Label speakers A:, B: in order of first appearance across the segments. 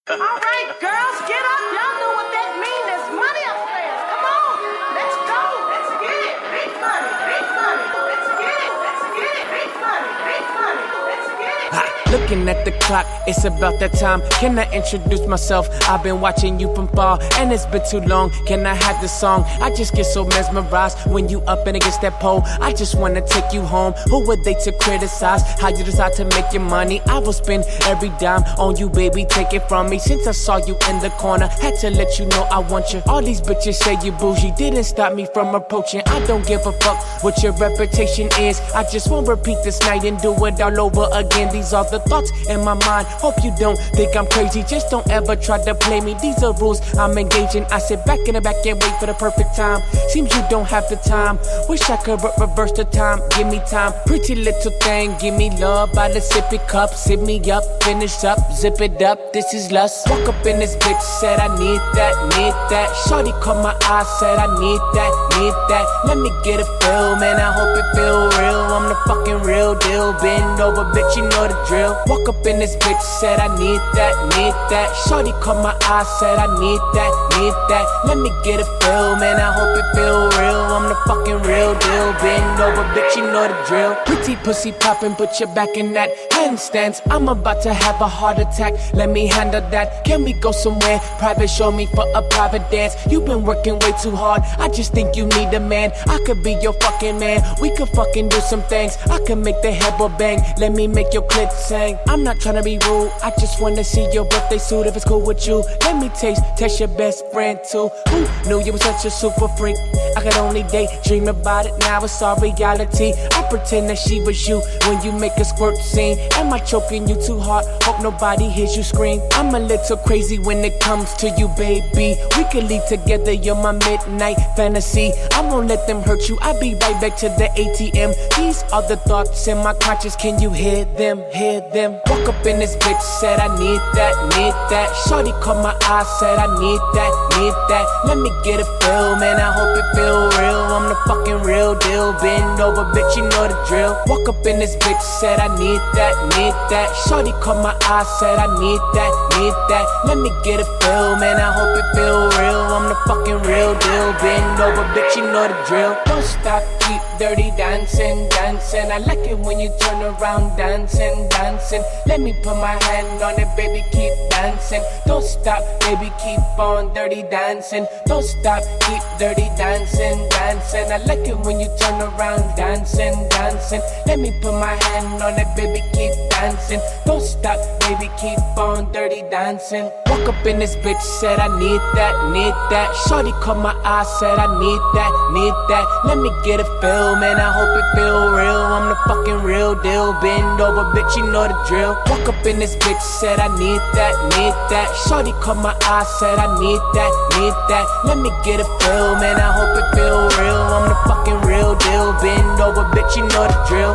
A: All right, girls, get up. Y'all know what that means. There's money upstairs. Come on. Let's go. Let's get it. Big money. Big money. Let's get it. Let's get it. Big money. Big money. Let's get it.
B: Looking at the clock, it's about that time. Can I introduce myself? I've been watching you from far, and it's been too long. Can I have the song? I just get so mesmerized when you up and against that pole. I just wanna take you home. Who were they to criticize how you decide to make your money? I will spend every dime on you, baby. Take it from me. Since I saw you in the corner, had to let you know I want you. All these bitches say you bougie, didn't stop me from approaching. I don't give a fuck what your reputation is. I just won't repeat this night and do it all over again. These are the thoughts in my mind. Hope you don't think I'm crazy. Just don't ever try to play me. These are rules I'm engaging. I sit back in the back and wait for the perfect time. Seems you don't have the time. Wish I could reverse the time. Give me time. Pretty little thing. Give me love by the sippy cup. Sip me up. Finish up. Zip it up. This is lust. Walk up in this bitch. Said I need that. Need that. Shorty caught my eye. Said I need that. Need that. Let me get a feel, man. I hope it feel real. I'm the fucking real deal. Bend over, bitch. You know the drill. Walk up in this bitch, said I need that, need that. Shorty caught my eye, said I need that, need that. Let me get a feel, man, I hope it feel real. I'm the fucking real deal. Bend over, bitch, you know the drill. Pretty pussy poppin', put your back in that handstands. I'm about to have a heart attack, let me handle that. Can we go somewhere private, show me for a private dance? You've been working way too hard, I just think you need a man. I could be your fucking man, we could fucking do some things. I could make the headboard bang, let me make your clit sing. I'm not tryna be rude, I just wanna see your birthday suit if it's cool with you. Let me taste your best friend too. Who knew you were such a super freak? I could only daydream about it, now it's all reality. I pretend that she was you when you make a squirt scene. Am I choking you too hard? Hope nobody hears you scream. I'm a little crazy when it comes to you, baby. We could leave together, you're my midnight fantasy. I won't let them hurt you, I'll be right back to the ATM. These are the thoughts in my conscience, can you hear them, hear them? Walk up in this bitch, said I need that, need that. Shorty caught my eye, said I need that, need that. Let me get a feel, man, I hope it feel real. I'm the fucking real deal. Bend over, bitch, you know the drill. Walk up in this bitch, said I need that, need that. Shorty caught my eye, said I need that, need that. Let me get a feel, man, I hope it feel real. I'm the fucking real deal. Bend over, bitch, you know the drill. Don't stop, keep dirty dancing, dancing. I like it when you turn around dancing, dancing. Let me put my hand on it, baby, keep dancing. Don't stop, baby, keep on dirty dancing. Don't stop, keep dirty dancing, dancing. I like it when you turn around dancing, dancing. Let me put my hand on it, baby, keep dancing. Don't stop, baby, keep on dirty dancing. Walk up in this bitch, said I need that, need that. Shorty caught my eye, said I need that, need that. Let me get a feel, man, I hope it feel real. I'm the fucking real deal. Bend over, bitch, you know the drill. Walk up in this bitch, said I need that, need that. Shorty caught my eye, said I need that, need that. Let me get a feel, man, I hope it feel real. I'm the fucking real deal. Bend over, bitch, you know the drill.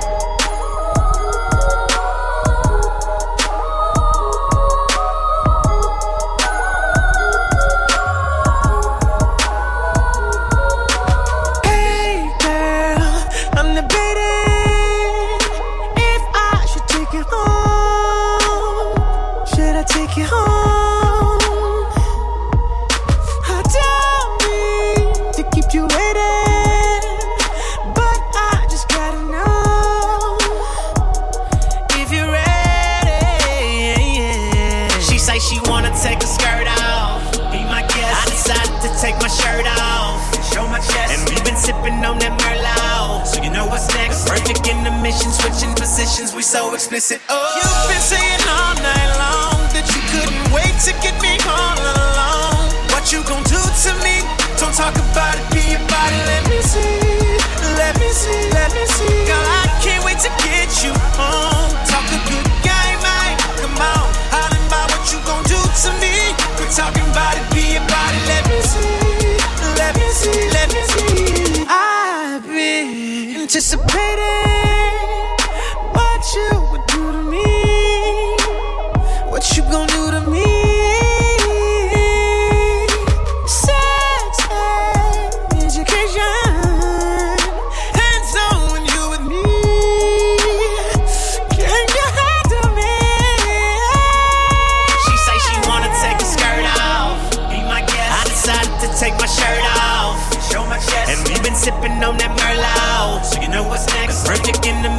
C: We so explicit. Oh, you've been saying all night long that you couldn't wait to get me all alone. What you gon' do to me? Don't talk about it, be about it. Let me see, let me see, let me see. Girl, I can't wait to get you home. Talk a good game, man. Come on, hollering about what you gon' do to me. Quit talking about it, be about it. Let me see, let me see, let me see. I've been anticipating what you would do to me, what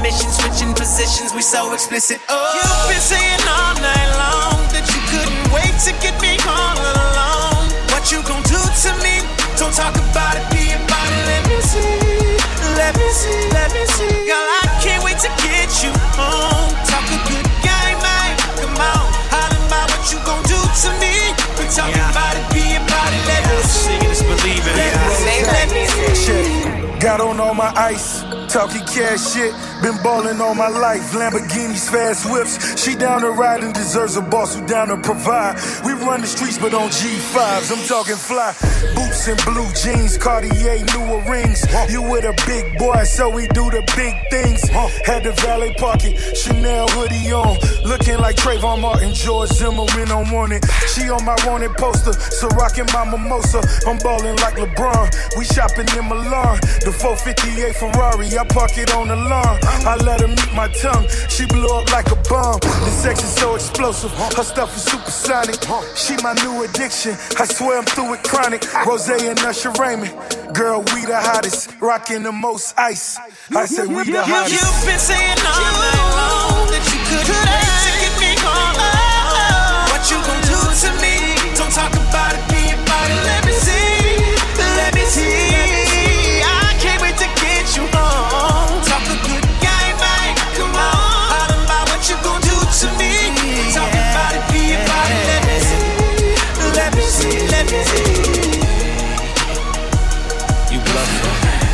C: mission, switching positions, we so explicit. Oh, you've been saying all night long that you couldn't wait to get me all alone. What you gon' do to me? Don't talk about it, be about it. Let me see, let me see, let me see. Girl, I can't wait to get you home. Talk a good game, man. Come on, hollin' about what you gon' do to me. We talking about it, be about it. Let me see. Singing is believing. Let me see.
D: Got on all my ice, talking cash shit. Been ballin' all my life, Lamborghinis, fast whips. She down to ride and deserves a boss who down to provide. We run the streets but on G5s, I'm talking fly. Boots and blue jeans, Cartier, newer rings. You with a big boy, so we do the big things. Had the valet park it, Chanel hoodie on. Looking like Trayvon Martin, George Zimmerman on wanted. She on my wanted poster, so rockin' my mimosa. I'm ballin' like LeBron, we shopping in Milan. The 458 Ferrari, I park it on the lawn. I let her meet my tongue, she blew up like a bomb. The sex is so explosive, her stuff is supersonic. She my new addiction, I swear I'm through with chronic. Rose and Usher Raymond, girl, we the hottest. Rockin' the most ice, I say we the hottest.
C: You've been saying all night long that you couldn't wait to get me home. What you gon' do to me? Don't talk about it, be about it. Let me see, let me see. I can't wait to get you home. Talk a good game, man. Come on, hollin' about what you gon' do to me. Talk about it, be about it. Let me see, let me see, let me see. You bluffing.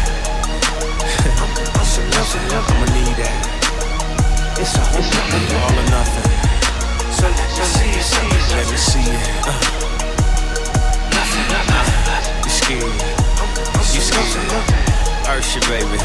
C: I'ma need that. It's all or nothing. So let me see it. You scared? You scared? Ursha, baby.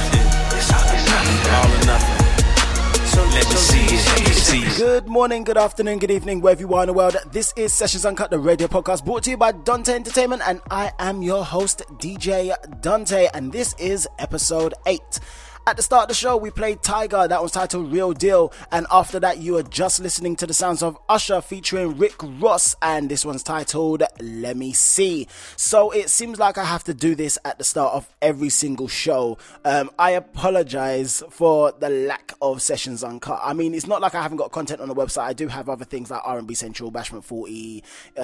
C: All or nothing. So let me see it. Let me see it.
E: Good morning, good afternoon, good evening, wherever you are in the world. This is Sessions Uncut, the radio podcast brought to you by Dante Entertainment, and I am your host, DJ Dante, and this is episode 8. At the start of the show, we played Tiger, that was titled Real Deal, and after that, you were just listening to the sounds of Usher featuring Rick Ross, and this one's titled Let Me See. So it seems like I have to do this at the start of every single show. I apologize for the lack of Sessions Uncut. I mean, it's not like I haven't got content on the website. I do have other things like R&B Central, Bashment 40,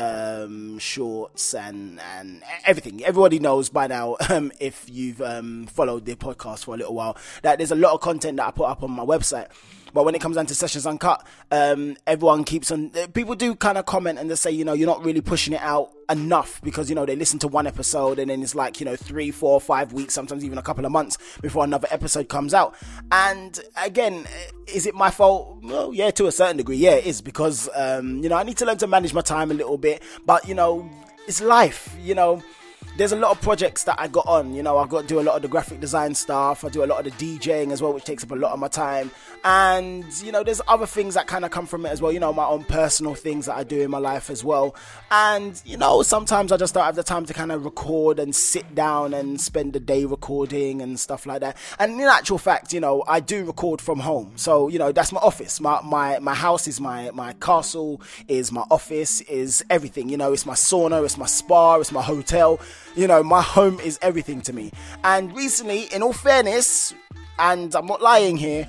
E: shorts, and everything. Everybody knows by now, if you've followed the podcast for a little while, that there's a lot of content that I put up on my website. But when it comes down to Sessions Uncut, everyone keeps on, people do kind of comment and they say, you know, you're not really pushing it out enough, because, you know, they listen to one episode and then it's like, you know, 3, 4, 5 weeks, sometimes even a couple of months before another episode comes out. And again, is it my fault? Well, yeah, to a certain degree, yeah, it is, because, you know, I need to learn to manage my time a little bit, but, you know, it's life, you know. There's a lot of projects that I got on, you know, I've got to do a lot of the graphic design stuff, I do a lot of the DJing as well, which takes up a lot of my time, and, you know, there's other things that kind of come from it as well, you know, my own personal things that I do in my life as well, and, you know, sometimes I just don't have the time to kind of record and sit down and spend the day recording and stuff like that, and in actual fact, you know, I do record from home, so, you know, that's my office, my house is my castle, is my office, is everything, you know, it's my sauna, it's my spa, it's my hotel. You know, my home is everything to me. And recently, in all fairness, and I'm not lying here,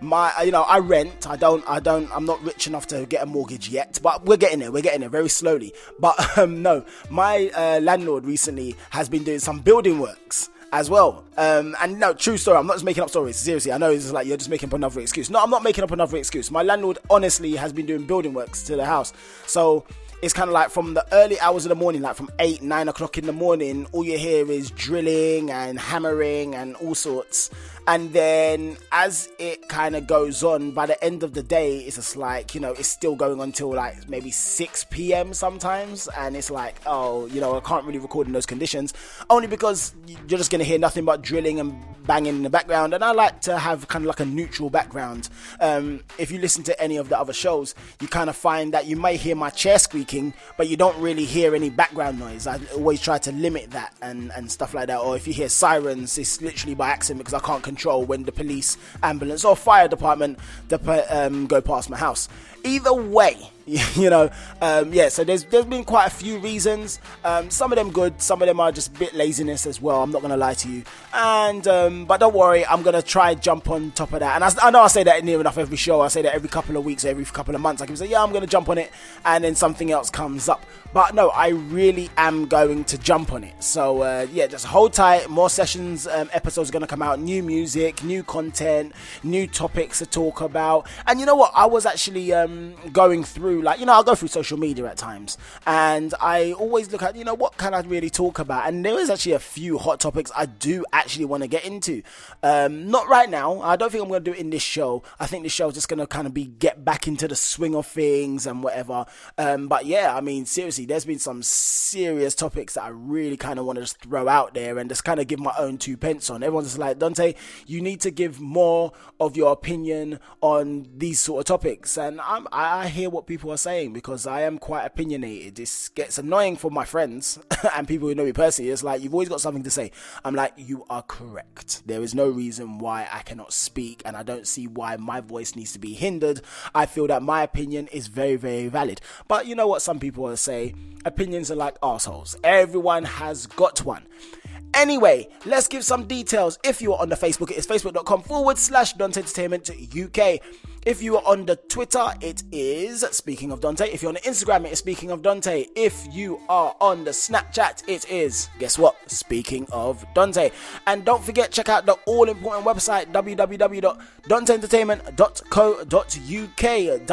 E: I rent. I'm not rich enough to get a mortgage yet, but we're getting there very slowly. But no, my landlord recently has been doing some building works as well. And no, true story, I'm not just making up stories, seriously. I know it's like you're just making up another excuse. No, I'm not making up another excuse. My landlord honestly has been doing building works to the house. So it's kind of like from the early hours of the morning, like from 8, 9 o'clock in the morning, all you hear is drilling and hammering and all sorts. And then as it kind of goes on, by the end of the day, it's just like, you know, it's still going on till like maybe 6 p.m. sometimes. And it's like, oh, you know, I can't really record in those conditions, only because you're just going to hear nothing but drilling and banging in the background. And I like to have kind of like a neutral background. If you listen to any of the other shows, you kind of find that you may hear my chair squeaking, but you don't really hear any background noise. I always try to limit that and stuff like that. Or if you hear sirens, it's literally by accident, because I can't control when the police, ambulance or fire department go past my house. either way, so there's been quite a few reasons. Some of them good, some of them are just a bit laziness as well, I'm not gonna lie to you. And but don't worry, I'm gonna try jump on top of that. And I know I say that near enough every show. I say that every couple of weeks, every couple of months, I can say, yeah, I'm gonna jump on it, and then something else comes up. But no, I really am going to jump on it. So just hold tight. More sessions, episodes are gonna come out. New music, new content, new topics to talk about. And you know what? I was actually going through, I'll go through social media at times, and I always look at, what can I really talk about? And there is actually a few hot topics I do actually want to get into. Not right now. I don't think I'm going to do it in this show. I think this show is just going to kind of get back into the swing of things and whatever. But yeah, I mean, seriously, there's been some serious topics that I really kind of want to just throw out there and just kind of give my own 2 pence on. Everyone's just like, Dante, you need to give more of your opinion on these sort of topics. And I hear what people are saying, because I am quite opinionated. This gets annoying for my friends and people who know me personally. It's like, you've always got something to say. I'm like, you are correct. There is no reason why I cannot speak, and I don't see why my voice needs to be hindered. I feel that my opinion is very, very valid. But you know what some people will say? Opinions are like assholes. Everyone has got one. Anyway, let's give some details. If you are on the Facebook, it is facebook.com/Dante Entertainment UK. If you are on the Twitter, it is Speaking of Dante. If you're on the Instagram, it is Speaking of Dante. If you are on the Snapchat, it is, guess what? Speaking of Dante. And don't forget, check out the all-important website, www.danteentertainment.co.uk.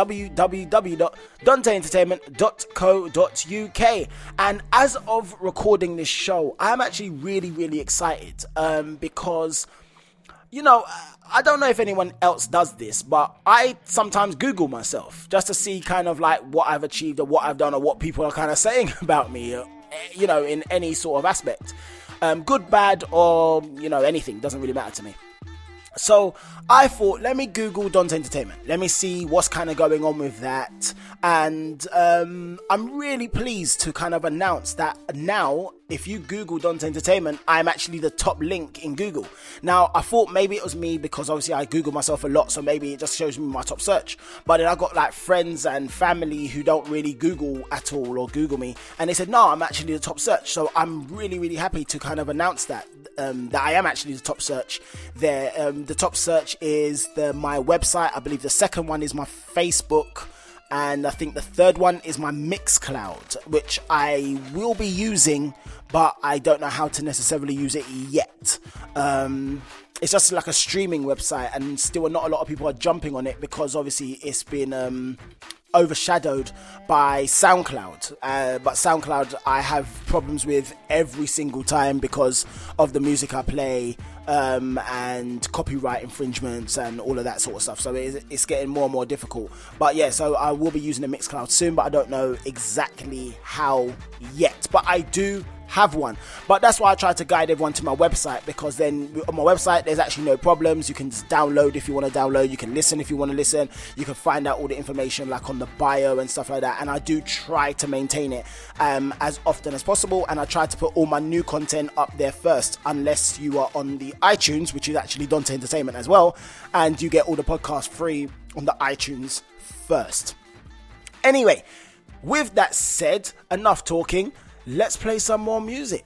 E: www.danteentertainment.co.uk. And as of recording this show, I'm actually really, really excited because, I don't know if anyone else does this, but I sometimes Google myself just to see kind of like what I've achieved or what I've done or what people are kind of saying about me, in any sort of aspect. Good, bad, or, anything. Doesn't really matter to me. So I thought, let me Google Dante Entertainment. Let me see what's kind of going on with that. And I'm really pleased to kind of announce that now, if you Google Dante Entertainment, I'm actually the top link in Google. Now, I thought maybe it was me because obviously I Google myself a lot, so maybe it just shows me my top search. But then I got like friends and family who don't really Google at all or Google me, and they said, no, I'm actually the top search. So I'm really, really happy to kind of announce that I am actually the top search there. The top search is my website. I believe the second one is my Facebook. And I think the third one is my Mixcloud, which I will be using, but I don't know how to necessarily use it yet. It's just like a streaming website, and still not a lot of people are jumping on it because obviously it's been overshadowed by SoundCloud. But SoundCloud I have problems with every single time because of the music I play, and copyright infringements and all of that sort of stuff. So it's getting more and more difficult. But yeah, so I will be using the Mixcloud soon, but I don't know exactly how yet. But I do have one, but that's why I try to guide everyone to my website, because then on my website there's actually no problems. You can just download if you want to download, you can listen if you want to listen, you can find out all the information like on the bio and stuff like that. And I do try to maintain it as often as possible, and I try to put all my new content up there first, unless you are on the iTunes, which is actually Dante Entertainment as well, and you get all the podcasts free on the iTunes first. Anyway, with that said, enough talking. Let's play some more music.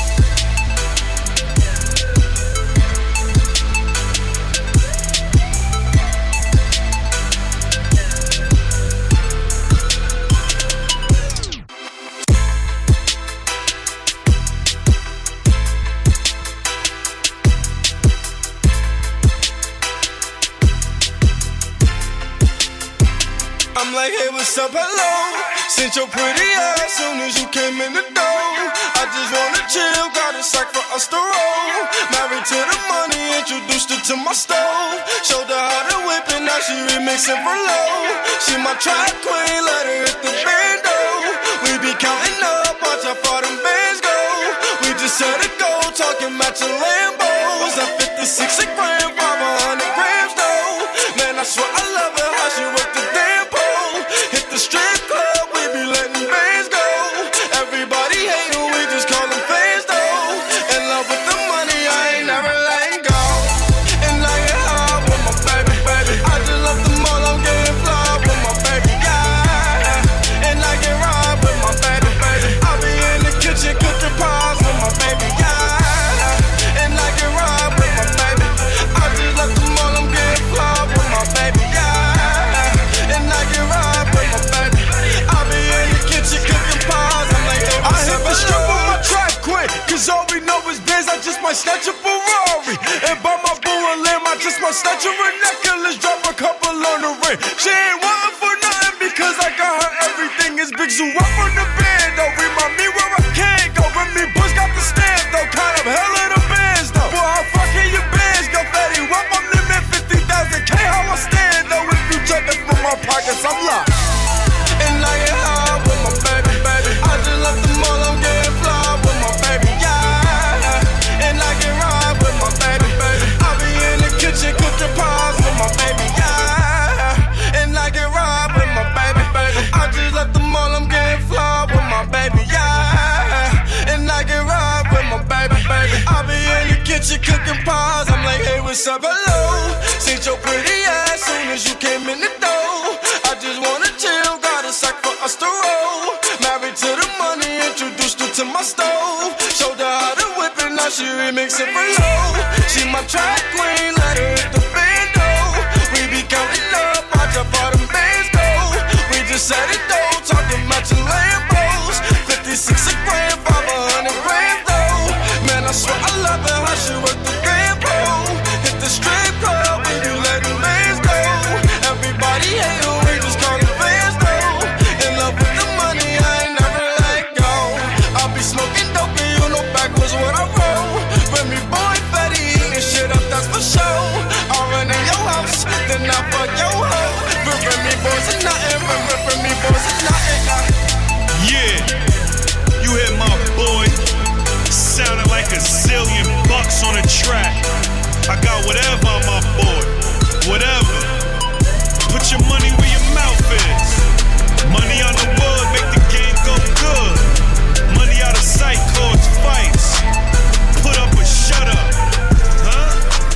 C: I'm like, hey, what's up, hello? Sent your pretty ass soon as you came in the door. I just wanna chill, got a sack for us to roll. Married to the money, introduced her to my stove. Showed her how to whip it, now she remixing for low. She my track queen, let her hit the bando. We be counting up, watch how far them bands go. We just set a goal, talking matching Lambos. I'm 56 a gram, 500 grams though. Man, I swear I love her, how she work the damn pole. Hit the strip club, we be letting bands go. Everybody hate her, we just call them fans though. In love with the money, I ain't never letting go. And I get high with my baby. I just love the mall, I'm getting fly with my baby.
D: snatch a Ferrari and buy my boo a limb. I just might snatch her a necklace, drop a couple on the ring. She ain't wantin' for nothing because I got her everything. It's Big Zoo up on the band, though. Remind me where I can't go. Remy Bush got the stamp, though. Kind of hell of the bands, though. Boy, how fucking your bands go, fatty? What I'm limit 50,000K, how I stand, though. If you jumpin' from my pockets, I'm locked. And I get high with my baby, baby. I just left the mall, I'm getting fly with my baby, yeah. And I get ride with my baby, baby. I be in the kitchen cooking pies with my baby, yeah. And I get ride with my baby, baby. I just left the mall, I'm getting fly with my baby, yeah. And I get ride with my baby, baby. I be in the kitchen cooking pies. I'm like, hey, what's up, hello? Seen your pretty ass soon as you came in the door. I just wanna chill, got a sack for us to roll. Married to the money, introduced her to my stove. Showed her how to whip it, now she remixing for low. She my track queen, let her hit the bando. We be counting up, watch how far them bands go. We just set it though, talking matching Lambos. 56 a grand, 500 grand though. Man, I swear I love her, how she work the grand pole. Hit the strip club, we be letting mans go. Everybody hate her, we just call them fans though. In love with the money, I ain't never let go. I'll be smoking dope and you know backwards what I roll. Remy boy fatty, eating shit up, that's for sure. I'll run in your house, then I fuck your hoe. Remy boys is nothing, Remy boys is nothing.
F: Yeah, you hear my boy sounding like a zillion bucks on a track. I got whatever on my board, whatever. Put your money where your mouth is. Money on the wood, make the game go good. Money out of sight, cause fights. Put up or shut up, huh?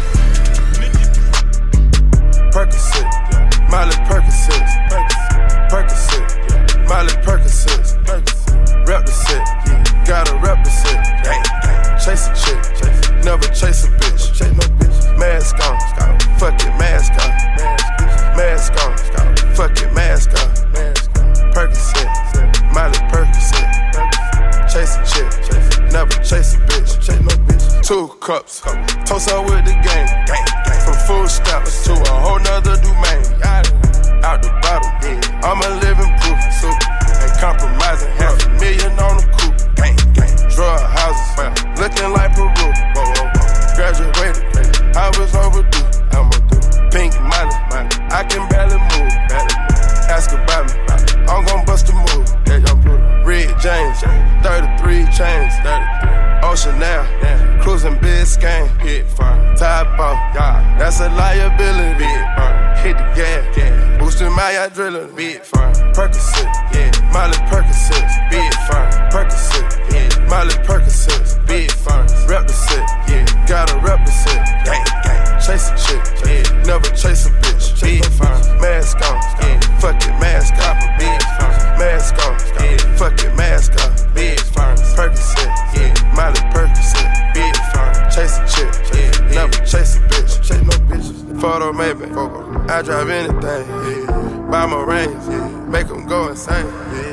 D: Percocet, Miley Percocet, Percocet, Miley Percocet, rep the set, gotta rep the set. Chase a chick, never chase a bitch. Mask on, fuck it, mask on. Mask on, fuck it, mask on. Percocet, Miley Percocet. Chase a chick, never chase a bitch. 2 cups, toast up with the game. From food stamps to a whole nother domain. Out the bottle, I'm a living proof. Ain't compromising, $500,000 on the coupe. Drug houses, looking like Peru. Graduated, I was overdue. Pink money, I can barely move. Ask about me, I'm gon' bust a move. Red James, 33 chains. Ocean now, cruising Biscayne. Top off, that's a liability. Hit the gas, boosting my adrenaline. Percocet, Miley Percocet, Percocet, Miley Percocet, rep the set, gotta rep the set. Chase a chick, never chase a bitch. Mask on, fuck it, mask on. Mask on, fuck it, mask on. Percocet, Miley Percocet, chase a chick, never chase a bitch. Photo maybe, I drive anything. Buy my range, make them go insane.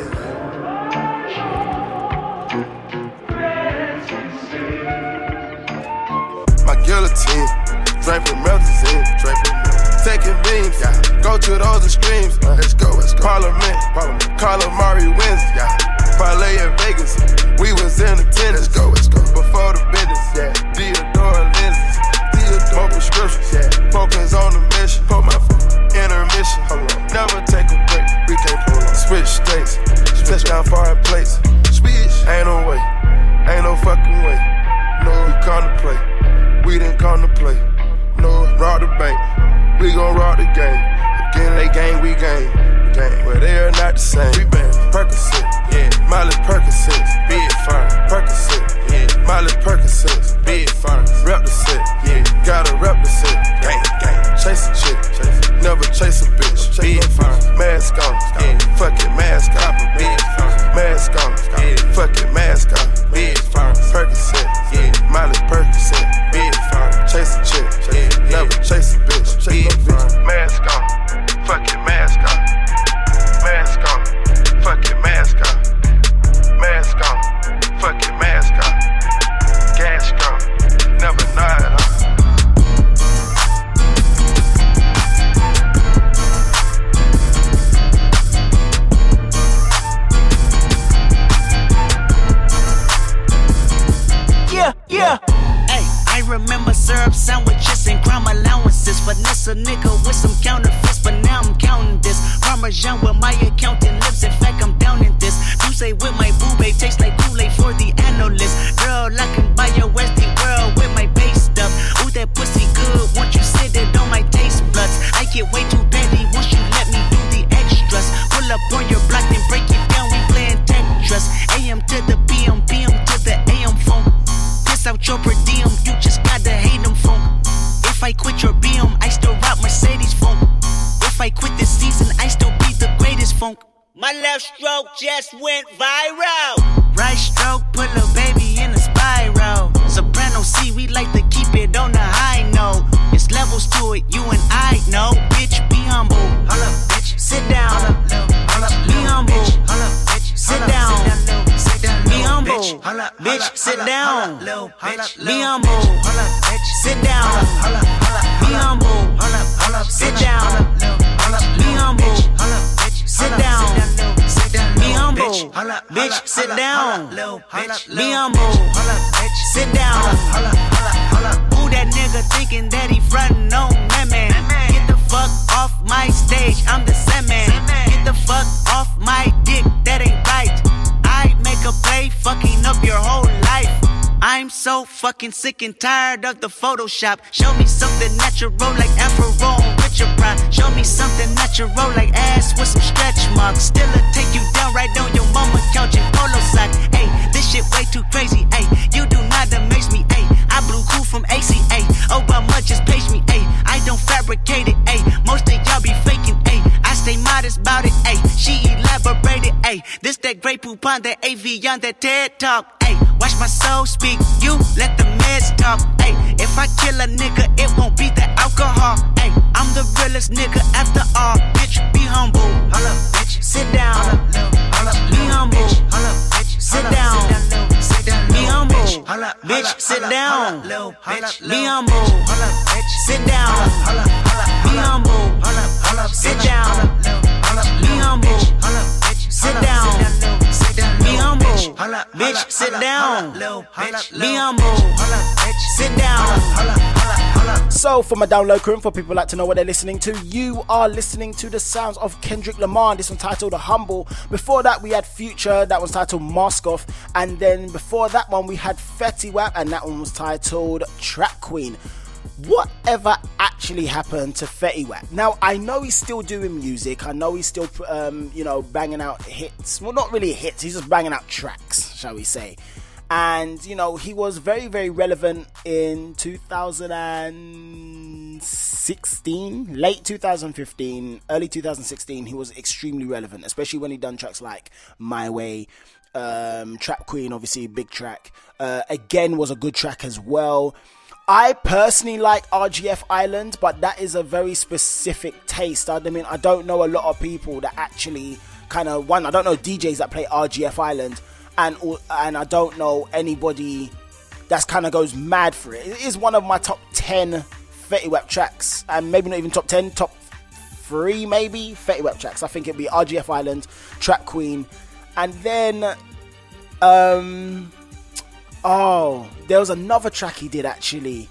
D: My guillotine, draping melazine, taking beams, go to those extremes. Let's go. Parliament, Calamari wins, parlay in Vegas, we was in attendance. Let's go. Before the business, Theodore lenses, more prescriptions, focus on the mission. Put my intermission, never take a break. We can't pull on. Switch states, touchdown foreign plates. Ain't no way, ain't no fucking way. No, we come to play. We didn't come to play. No, rob the bank. We gon' rob the game. Again, they gang, we gang. But they are not the same. We been Percocet, Miley Percocet, Percocet, Miley Percocet, rep the set, gotta rep the set. Chase a chick, never chase a bitch. Mask on, fuck it, mask on. Mask on, fuck it, mask on. Percocet, Miley Percocet, chase a chick, never chase a bitch. Mask on, fuck it, mask on. Mask on, fuck it, mask on. Mask on, fuck it, mask on. Gas gone, never
G: ounces. Finesse a nigga with some counterfeits, but now I'm counting this. Parmesan with my accountant lips, in fact I'm down in this. You say with my boo babe, tastes like Kool-Aid for the analyst. Girl, I can buy your Westie world with my base stuff. Ooh, that pussy good, once you sit it on my taste buds. I get way too petty once you let me do the extras. Pull up on your block and break it down, we playing Tetris. AM to the PM, PM to the AM phone. Piss out your per diem, you just gotta hate them phone. If I quit your BM, I still rock Mercedes phone. If I quit this season, I still be the greatest funk. My left stroke just went viral. Right stroke, put a baby in a spiral. Soprano C, we like to keep it on the high note. It's levels to it, you and I know. Bitch, be humble. Hold up, bitch. Sit down. Be humble. Sit down. Be humble. Bitch, sit down. Be humble. Sit down. Be humble. Sit down. Be humble. Sit down. Be humble. Bitch, sit down. Be humble. Sit down. Who that nigga thinking that he frontin' on me, man? Get the fuck off my stage, I'm the Sandman. Get the fuck off my dick, that ain't right. I make a play, fucking up your whole life. I'm so fucking sick and tired of the Photoshop. Show me something natural like Afro with your pride. Show me something natural like ass with some stretch marks. Still'll take you down right on your mama couch in polo sock. Ayy, this shit way too crazy. Ayy, you do not amaze me. Ayy, I blew cool from ACA. Obama just page me. Ayy, I don't fabricate it. Ayy, most of y'all be faking. Ayy, I stay modest about it. Ayy, she elaborated. Ayy, this that great poop on that AV on that TED talk. Ayy, watch my soul speak. You let the meds talk. Ayy, if I kill a nigga, it won't be the alcohol. Ayy, I'm the realest nigga after all. Bitch, be humble. Hold up, bitch. Sit down. Be humble. Sit down. Be humble. Bitch, sit down. Be humble. Sit down. Be humble. Sit down. Be humble. Sit down. Be humble. Bitch, sit down. Be humble. Sit down.
E: So, for my download crew, for people who like to know what they're listening to, you are listening to the sounds of Kendrick Lamar. This one titled Humble. Before that, we had Future. That was titled Mask Off. And then before that one, we had Fetty Wap. And that one was titled Trap Queen. Whatever actually happened to Fetty Wap? Now, I know he's still doing music. I know he's still, banging out hits. Well, not really hits. He's just banging out tracks, shall we say. And, he was very, very relevant in 2016, late 2015, early 2016. He was extremely relevant, especially when he done tracks like My Way, Trap Queen, obviously, big track. Again, was a good track as well. I personally like RGF Island, but that is a very specific taste. I mean, I don't know a lot of people that actually I don't know DJs that play RGF Island, and I don't know anybody that's kind of goes mad for it. It is one of my top 10 Fetty Wap tracks, and maybe not even top 10, top 3 maybe Fetty Wap tracks. I think it'd be RGF Island, Trap Queen, and then there was another track he did actually,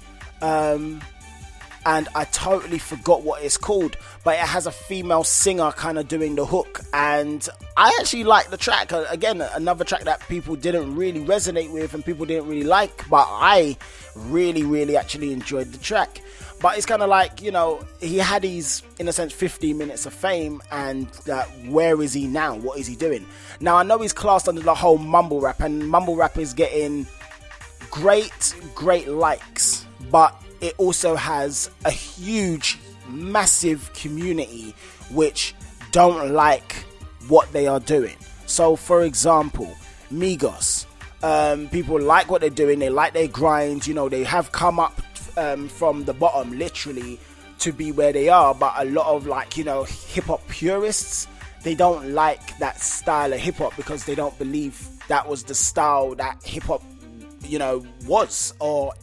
E: and I totally forgot what it's called, but it has a female singer kind of doing the hook, and I actually like the track. Again, another track that people didn't really resonate with and people didn't really like, but I really, really actually enjoyed the track. But it's kind of like, he had his, in a sense, 15 minutes of fame, and where is he now? What is he doing? Now, I know he's classed under the whole mumble rap, and mumble rap is getting great likes, but it also has a huge, massive community which don't like what they are doing. So, for example, Migos, people like what they're doing, they like their grind, they have come up from the bottom, literally, to be where they are, but a lot of hip-hop purists, they don't like that style of hip-hop because they don't believe that was the style that hip-hop was,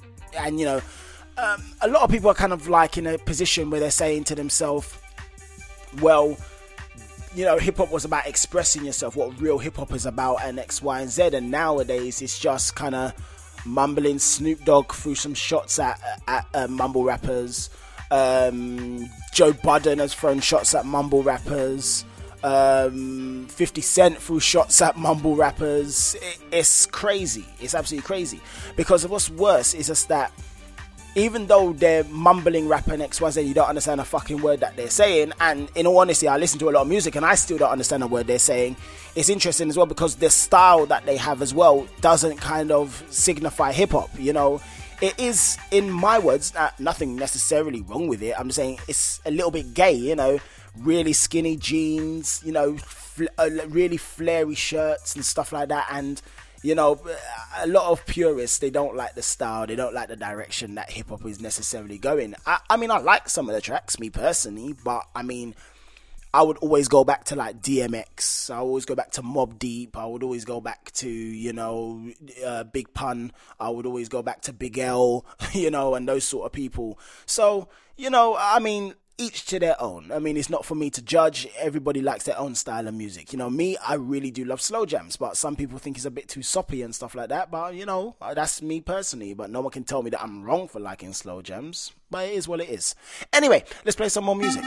E: a lot of people are kind of in a position where they're saying to themselves, well, hip-hop was about expressing yourself, what real hip-hop is about, and X, Y, and Z, and nowadays it's just kind of mumbling Snoop Dogg through some shots at mumble rappers, Joe Budden has thrown shots at mumble rappers. 50 Cent threw shots at mumble rappers. It's crazy. It's absolutely crazy. Because what's worse is just that even though they're mumbling rapping XYZ, you don't understand a fucking word that they're saying. And in all honesty, I listen to a lot of music and I still don't understand a word they're saying. It's interesting as well because the style that they have as well doesn't kind of signify hip-hop, you know. It is, in my words, nothing necessarily wrong with it. I'm just saying it's a little bit gay, you know. Really skinny jeans, you know, really flary shirts and stuff like that. And, you know, a lot of purists, they don't like the style, they don't like the direction that hip-hop is necessarily going. I mean, I like some of the tracks, me personally, but I mean, I would always go back to like DMX, I would always go back to Mobb Deep, I would always go back to, you know, Big Pun, I would always go back to Big L, you know, and those sort of people. So, you know, I mean, each to their own. I mean, it's not for me to judge. Everybody likes their own style of music. You know, me, I really do love slow jams, but some people think it's a bit too soppy and stuff like that. But, you know, that's me personally. But no one can tell me that I'm wrong for liking slow jams. But it is what it is. Anyway, let's play some more music.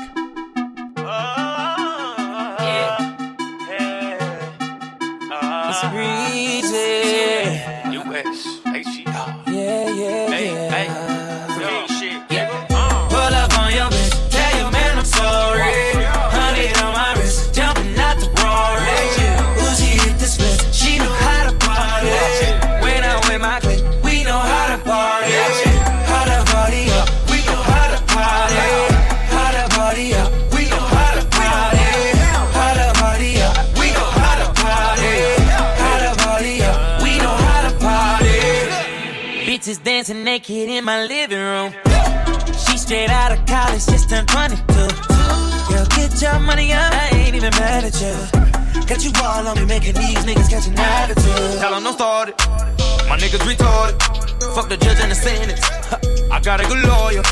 B: It's breezy.
H: US, HGR.
B: Yeah.
H: Pull up on your bitch, tell your man I'm sorry. 100 on my wrist, jumping out the Rory. Uzi hit the split, she know how to party. When I'm with my clique, we know how to party. How to party up, we know how to party. How to party up, we know how to party. How to party up, we know how to party. How to party up, we know how to party. Bitches dancing naked in my living room. She straight out of college, just turned 22. Girl, get your money up, I ain't even mad at you. Got you all on me, making these niggas catch an attitude. Tell them don't start it, my niggas retarded. Fuck the judge and the sentence, I got a good lawyer.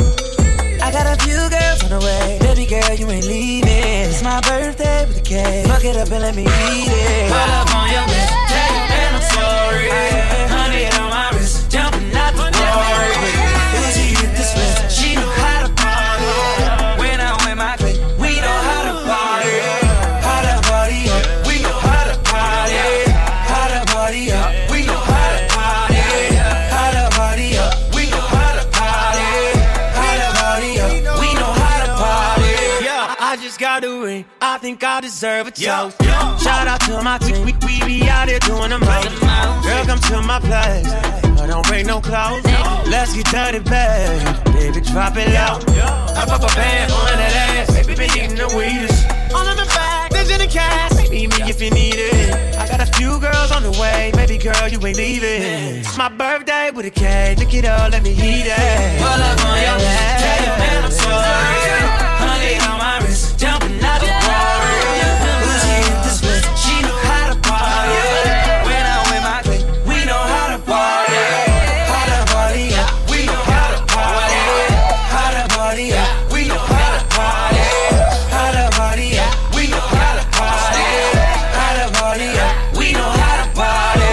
H: I got a few girls on the way. Baby girl, you ain't leaving. It's my birthday with a cake. Fuck it up and let me eat it. Pull up on your bitch, tell your man I'm sorry. 100 on my wrist, jumping out the Rory. Uzi hit the split, she know how to party. When I'm with my clique, we know how to party. How to party up, we know how to party. How to party up, we know how to party. How to party up, we know how to party. How to party up, we know how to party. Yeah, I just got a ring, I think I deserve a toast. Shout out to my team, we be out here doing the most. Girl, come to my place, I don't break no clothes. Let's get dirty, babe. Baby, drop it out. I pop a band on that ass. Baby, been eating the weedest. All in the bag, there's in the cash. Meet me if you need it. I got a few girls on the way. Baby girl, you ain't leaving. It's my birthday with a cake. Look it up, let me eat it. Pull up on your head. Tell your man I'm sorry. 100 on my wrist, jumping out the Rory. Uzi hit the split, she know how to party. When I'm with my clique, we know how to party. How to party up, we know how to party. How to party up, we know how to party. How to party up, we know how to party. How to party up, we know how to party.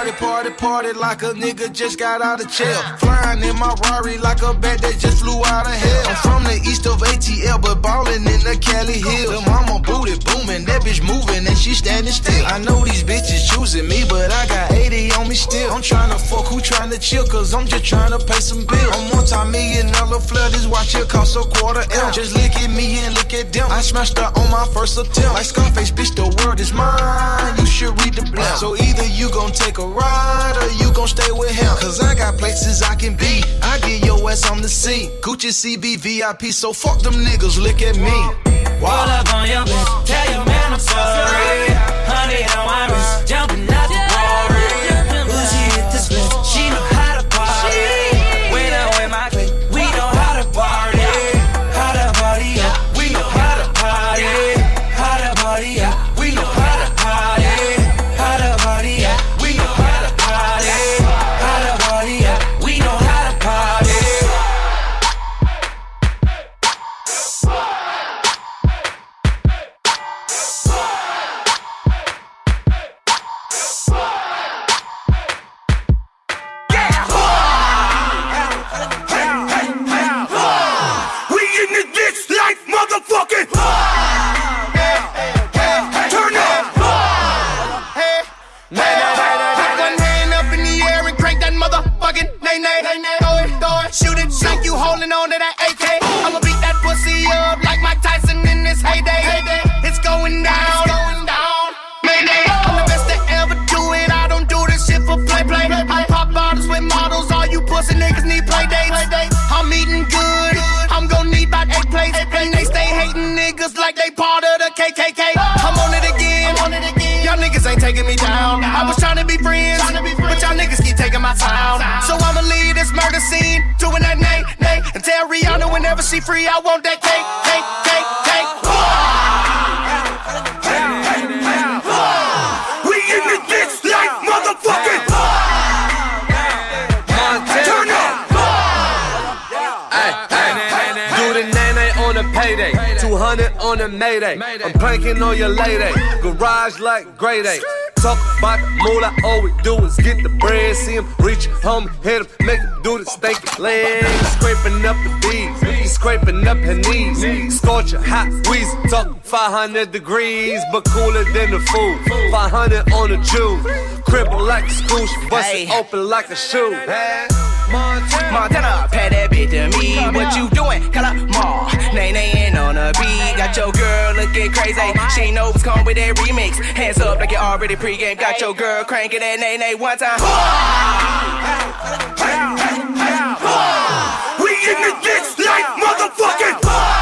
D: Party like a nigga just got out of jail. Flying in my Rari like a bat that just flew out of hell. I'm from the east of ATL, but ballin' in the Cali Hills. The mama booty booming, that bitch moving and she standing still. I know these bitches choosing me, but I got 80 on me still. I'm tryna fuck, who tryna chill, cause I'm just tryna pay some bills. I'm multi-million-dollar flood, this watch here cost a $250,000. Just look at me and look at them. I smashed her on my first attempt. Like Scarface, bitch, the world is mine. You should read the blunt. So either you gon' take a ride or you gon' stay with him. Cause I got places I can be. I get your ass on the seat. Gucci CB VIP, so fuck them niggas, look at me.
H: Roll up on your bitch, tell your man I'm sorry. 100 on my wrist, jumping out the Rory. Uzi hit the split, she know how to party. When I'm with my clique, we know how to party. How to party up, we know how to party. How to party up, we know how to party. How to party up, we know how to party. How to party up, we know how to party.
C: down. I was trying to be friends, but y'all niggas keep taking my time. So I'ma leave this murder scene, doing that nay, and tell Rihanna whenever she free, I want that cake. We in the ditch like motherfucking turn up.
I: Do the nay on a payday, 200 on a mayday. I'm pranking on your lady, garage like grade A. Talk about the moolah, all we do is get the bread. See him reach home, hit him, make him do the stanky leg. Scraping up the bees, scraping up her knees. Scorcher, hot, wheezy, talk 500 degrees, but cooler than the food. 500 on the Jew, cripple like a scoosh, bust it open like a shoe.
C: Montana, pay that bitch to me. What you doing? Call up Ma. Nay on the beat. Got your girl looking crazy. She know what's coming with that remix. Hands up like you already pregame. Got your girl cranking that nay one time. We in the ditch like motherfucking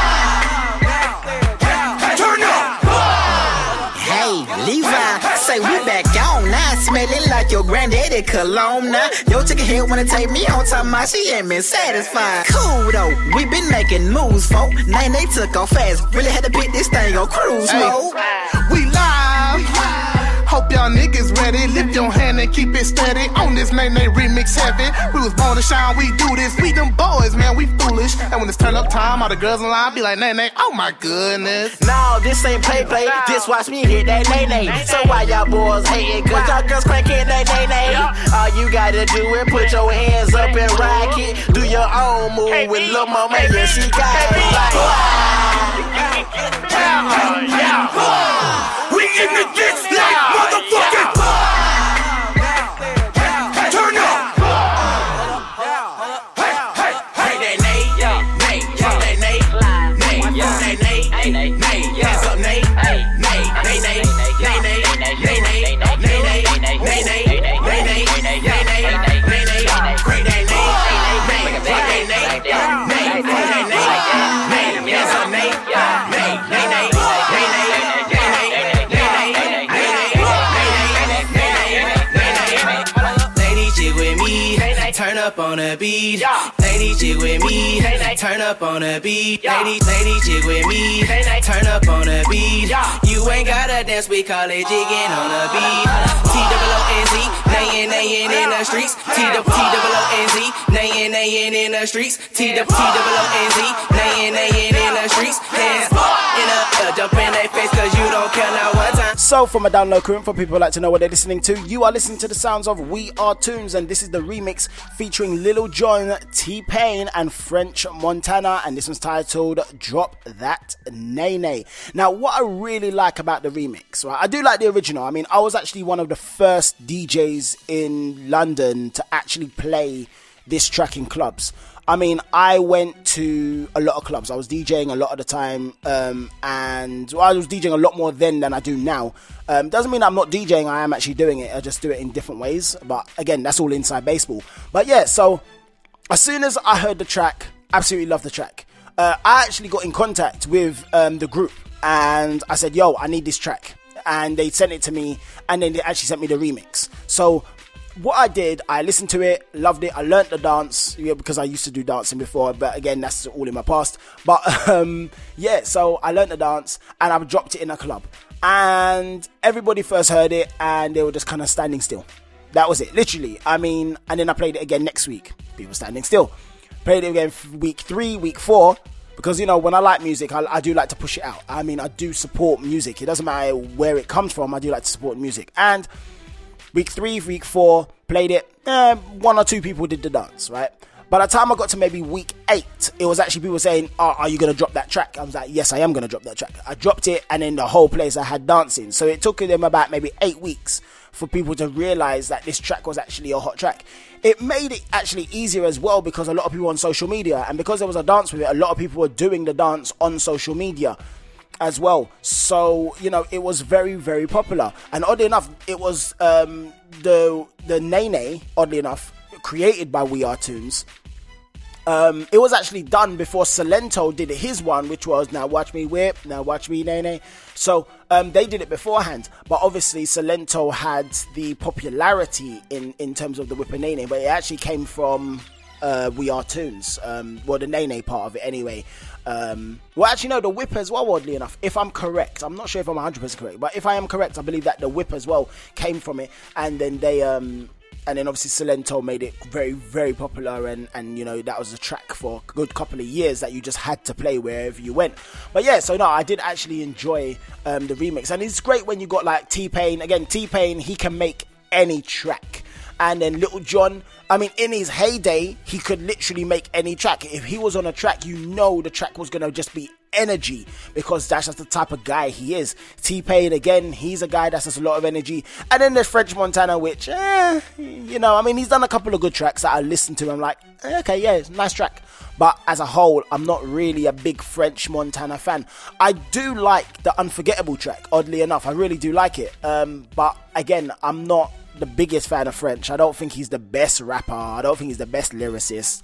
C: turn up.
J: Hey, Levi, say we back on now. Smelling like your granddaddy cologne now. Yo, chicken head wanna take me on time, my she ain't been satisfied. Cool though, we been making moves, folk. They took off fast. Really had to beat this thing on cruise mode.
C: We live. Hope y'all niggas ready. Lift your hand and keep it steady. On this Nay remix heavy. We was born to shine, we do this. We them boys, man, we foolish. And when it's turn up time, all the girls in line be like, Nay, oh my goodness.
J: No, this ain't play. Just watch me hit that Nay. So why y'all boys hating? Cause y'all girls cranking that Nay. All you gotta do is put your hands up and rock it. Do your own move with Lil' Mama, yeah, she got it.
C: We in the ditch like motherfucking turn up. Hey, that nay, hands up, nay, turn up on a beat. Lady jig with me, turn up on a beat. Lady jig with me, turn up on a beat. You ain't gotta dance, we call it jigging on a beat. T-O-O-N-Z, nayin' in the streets. T-O-O-N-Z, nayin' in the streets. T-O-O-N-Z, nayin' in the streets. Hands up in a jump in their face, cause you don't care now one time.
E: So from a download crew, for people who like to know what they're listening to, you are listening to the sounds of We Are Tunes, and this is the remix featuring Lil Jon, T-Pain and French Montana, and this one's titled Drop That Nay. Now what I really like about the remix, right, I do like the original. I mean, I was actually one of the first DJs in London to actually play this track in clubs. I mean, I went to a lot of clubs. I was DJing a lot of the time, and I was DJing a lot more then than I do now. Doesn't mean I'm not DJing, I am actually doing it. I just do it in different ways. But again, that's all inside baseball. But yeah, so as soon as I heard the track, absolutely love the track. I actually got in contact with the group, and I said, yo, I need this track. And they sent it to me, and then they actually sent me the remix. So what I did, I listened to it, loved it. I learnt the dance, because I used to do dancing before, but again, that's all in my past. But yeah, so I learnt the dance and I dropped it in a club, and everybody first heard it and they were just kind of standing still. That was it, literally. I mean, and then I played it again next week, people standing still. Played it again week 3, week 4, because, you know, when I like music, I do like to push it out. I mean, I do support music. It doesn't matter where it comes from, I do like to support music. And week 3, week 4, played it. 1 or 2 people did the dance, right? By the time I got to maybe week 8, it was actually people saying, oh, are you going to drop that track? I was like, yes, I am going to drop that track. I dropped it, and then the whole place I had dancing. So it took them about maybe 8 weeks for people to realize that this track was actually a hot track. It made it actually easier as well, because a lot of people on social media, and because there was a dance with it, a lot of people were doing the dance on social media as well. So, you know, it was very, very popular. And oddly enough, it was the Nay, oddly enough, created by We Are Tunes. It was actually done before Salento did his one, which was Now Watch Me Whip, Now Watch Me Nay Nay. So they did it beforehand, but obviously Salento had the popularity in terms of the Whip and Nay Nay, but it actually came from We Are Tunes, well, the Nay Nay part of it anyway. Well, actually, no, the Whip as well, oddly enough, if I'm correct. I'm not sure if I'm 100% correct, but if I am correct, I believe that the Whip as well came from it, and then they and then obviously Salento made it very, very popular, and you know, that was a track for a good couple of years that you just had to play wherever you went. But yeah, so no, I did actually enjoy the remix, and it's great when you got like T-Pain. Again, T-Pain, he can make any track. And then Little John, I mean, in his heyday, he could literally make any track. If he was on a track, you know the track was going to just be energy, because that's just the type of guy he is. T-Pain, again, he's a guy that's just a lot of energy. And then there's French Montana, which, you know, I mean, he's done a couple of good tracks that I listened to. I'm like, okay, yeah, it's a nice track. But as a whole, I'm not really a big French Montana fan. I do like the Unforgettable track, oddly enough. I really do like it. But again, I'm not the biggest fan of French. I don't think he's the best rapper. I don't think he's the best lyricist.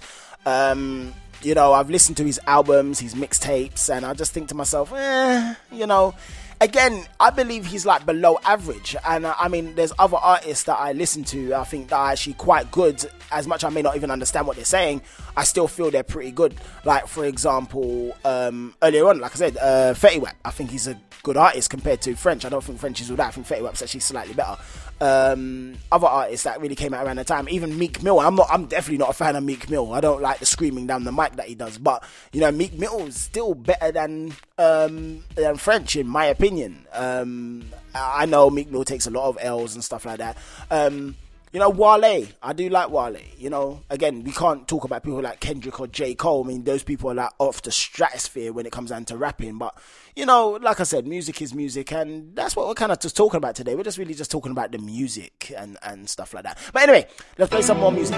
E: You know, I've listened to his albums, his mixtapes, and I just think to myself, you know, again, I believe he's like below average. And I mean, there's other artists that I listen to, I think that are actually quite good. As much I may not even understand what they're saying, I still feel they're pretty good. Like, for example, earlier on, like I said, Fetty Wap, I think he's a good artist compared to French. I don't think French is all that. I think Fetty Wap's actually slightly better. Other artists that really came out around the time, even Meek Mill. I'm definitely not a fan of Meek Mill. I don't like the screaming down the mic that he does, but you know, Meek Mill is still better than French, in my opinion. I know Meek Mill takes a lot of L's and stuff like that. You know, Wale, I do like Wale. You know, again, we can't talk about people like Kendrick or J. Cole. I mean, those people are like off the stratosphere when it comes down to rapping. But, you know, like I said, music is music, and that's what we're kind of just talking about today. We're just really just talking about the music and stuff like that. But anyway, let's play some more music.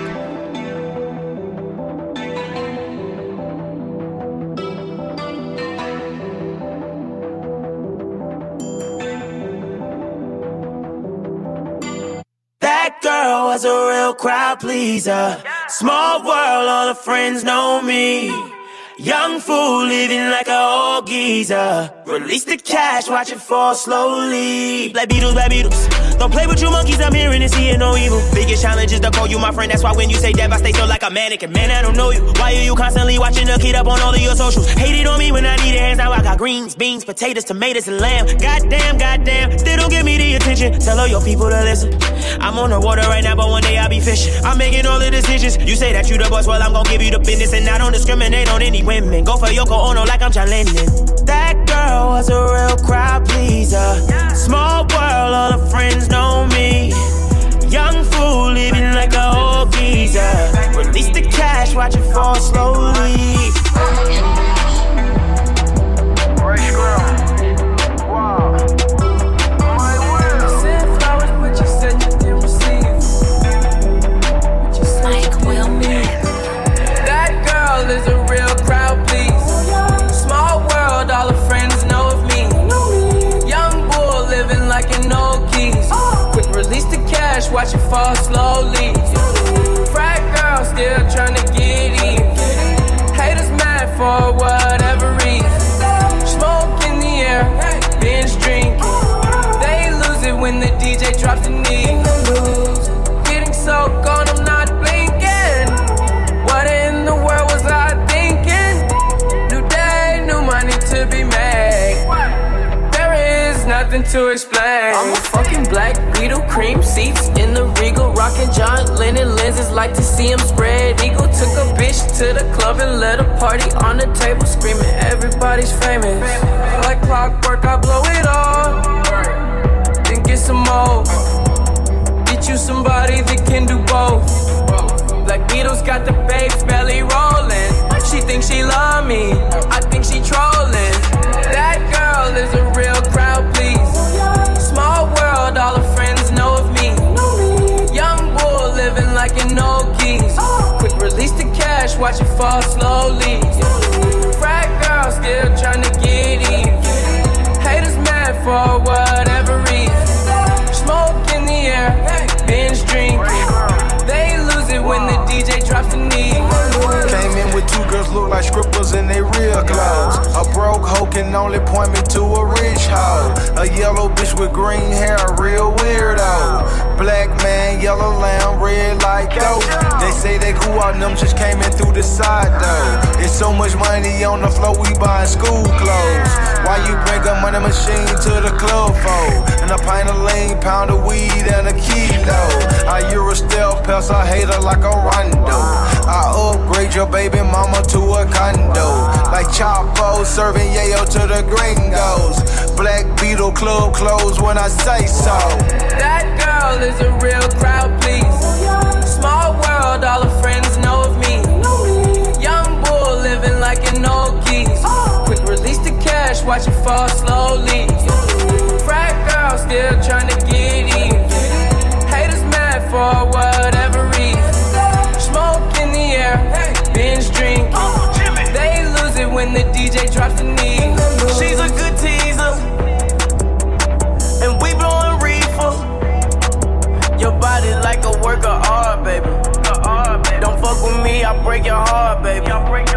H: That girl was a real crowd pleaser. Small world, all her friends know me. Young fool living like a old geezer. Release the cash, watch it fall slowly. Black Beatles, Black Beatles. Don't play with you monkeys, I'm hearing and seeing no evil. Biggest challenge is to call you my friend. That's why when you say that, I stay still like a mannequin. Man, I don't know you. Why are you constantly watching the kid up on all of your socials? Hated on me when I needed hands. Now I got greens, beans, potatoes, tomatoes, and lamb. Goddamn, goddamn. Still don't give me the attention. Tell all your people to listen. I'm on the water right now, but one day I'll be fishing. I'm making all the decisions. You say that you the boss, well, I'm gonna give you the business. And I don't discriminate on any women. Go for Yoko Ono like I'm John Lennon. That girl was a real crowd pleaser. Small world, all her friends know me. Young fool living like a old geezer. Release the cash, watch it fall slowly. Fresh girl. Wow. Send flowers, but you said you didn't receive. Mike Wilmer. That girl is a real crowd pleaser. Small world, all her friends know of me. Young bull living like an old geese. Quick release the cash, watch it fall slowly. Frat girl still tryna get in. Haters mad for whatever reason. Smoke in the air, binge drinking. They lose it when the DJ drops the knee. Getting so gone, I'm not blinking. What in the world was I thinking? New day, new money to be made. There is nothing to explain. I'm a fucking black Beetle, cream seats in the Regal, rocking John Lennon lenses, like to see him spread eagle. Took a bitch to the club and let her party on the table, screaming everybody's famous. Like clockwork, I blow it all, then get some more. Get you somebody that can do both. Black Beatles got the babes belly rolling. She thinks she love me, I think she trolling. That girl is a real crowd please. Small world, all her friends know of me. Young bull living like an old geese. Quick release the cash, watch it fall slowly. Frat girl still tryna get in. Haters mad for whatever reason. Smoke in the air, binge drinking. They lose it when the DJ drops the knee.
K: Came in with A yellow bitch with green hair, real weirdo. Black man, yellow lamb, red like dope. They say they cool out, them just came in through the side though. It's so much money on the floor, we buying school clothes. Why you bring a money machine to the club for? And a pint of lean, pound of weed, and a kilo. I Eurostel pels, I hate her like a rondo. I upgrade your baby mama to a condo. Like Chapo serving yayo to the gringos. Black Beetle club closed when I say so.
H: That girl is a real crowd, please. Small world, all her friends know of me. Young bull living like an old geese. Quick release the cash, watch it fall slowly. Frat girl still trying to get even. Haters mad for whatever reason. Smoke in the air, binge drink. They lose it when the DJ drops the knee. She's a good teaser, and we blowing reefer. Your body like a work of art, baby. Don't fuck with me, I'll break your heart, baby.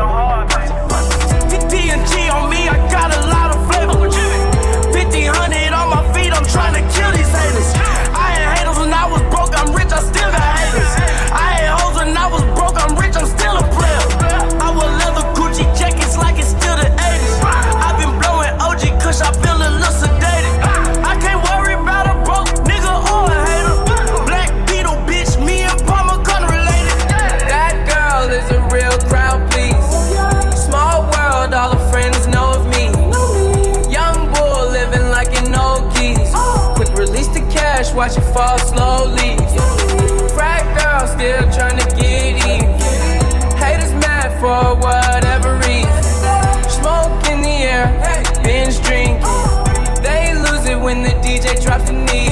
H: TNG on me, I got a lot of flavor. 50-100 on my feet, I'm trying to kill these haters. I had haters when I was broke, I'm rich, I still got haters. I had hoes when I was broke, I'm rich, I'm still a player. I wear leather Gucci jackets like it's still the 80s. I've been blowing OG kush, I feel a little sedated. I can't worry about a broke nigga or a hater. Black Beetle, bitch, me and Palmer gun related. That girl is a real crowd, please. Small world, all her friends know of me. Young bull living like an old geese. Quick release the cash, watch it fall slowly. Frat girl still trying to get even. Haters mad for whatever reason. Smoke in the air, binge drink. They lose it when the DJ drops the knee.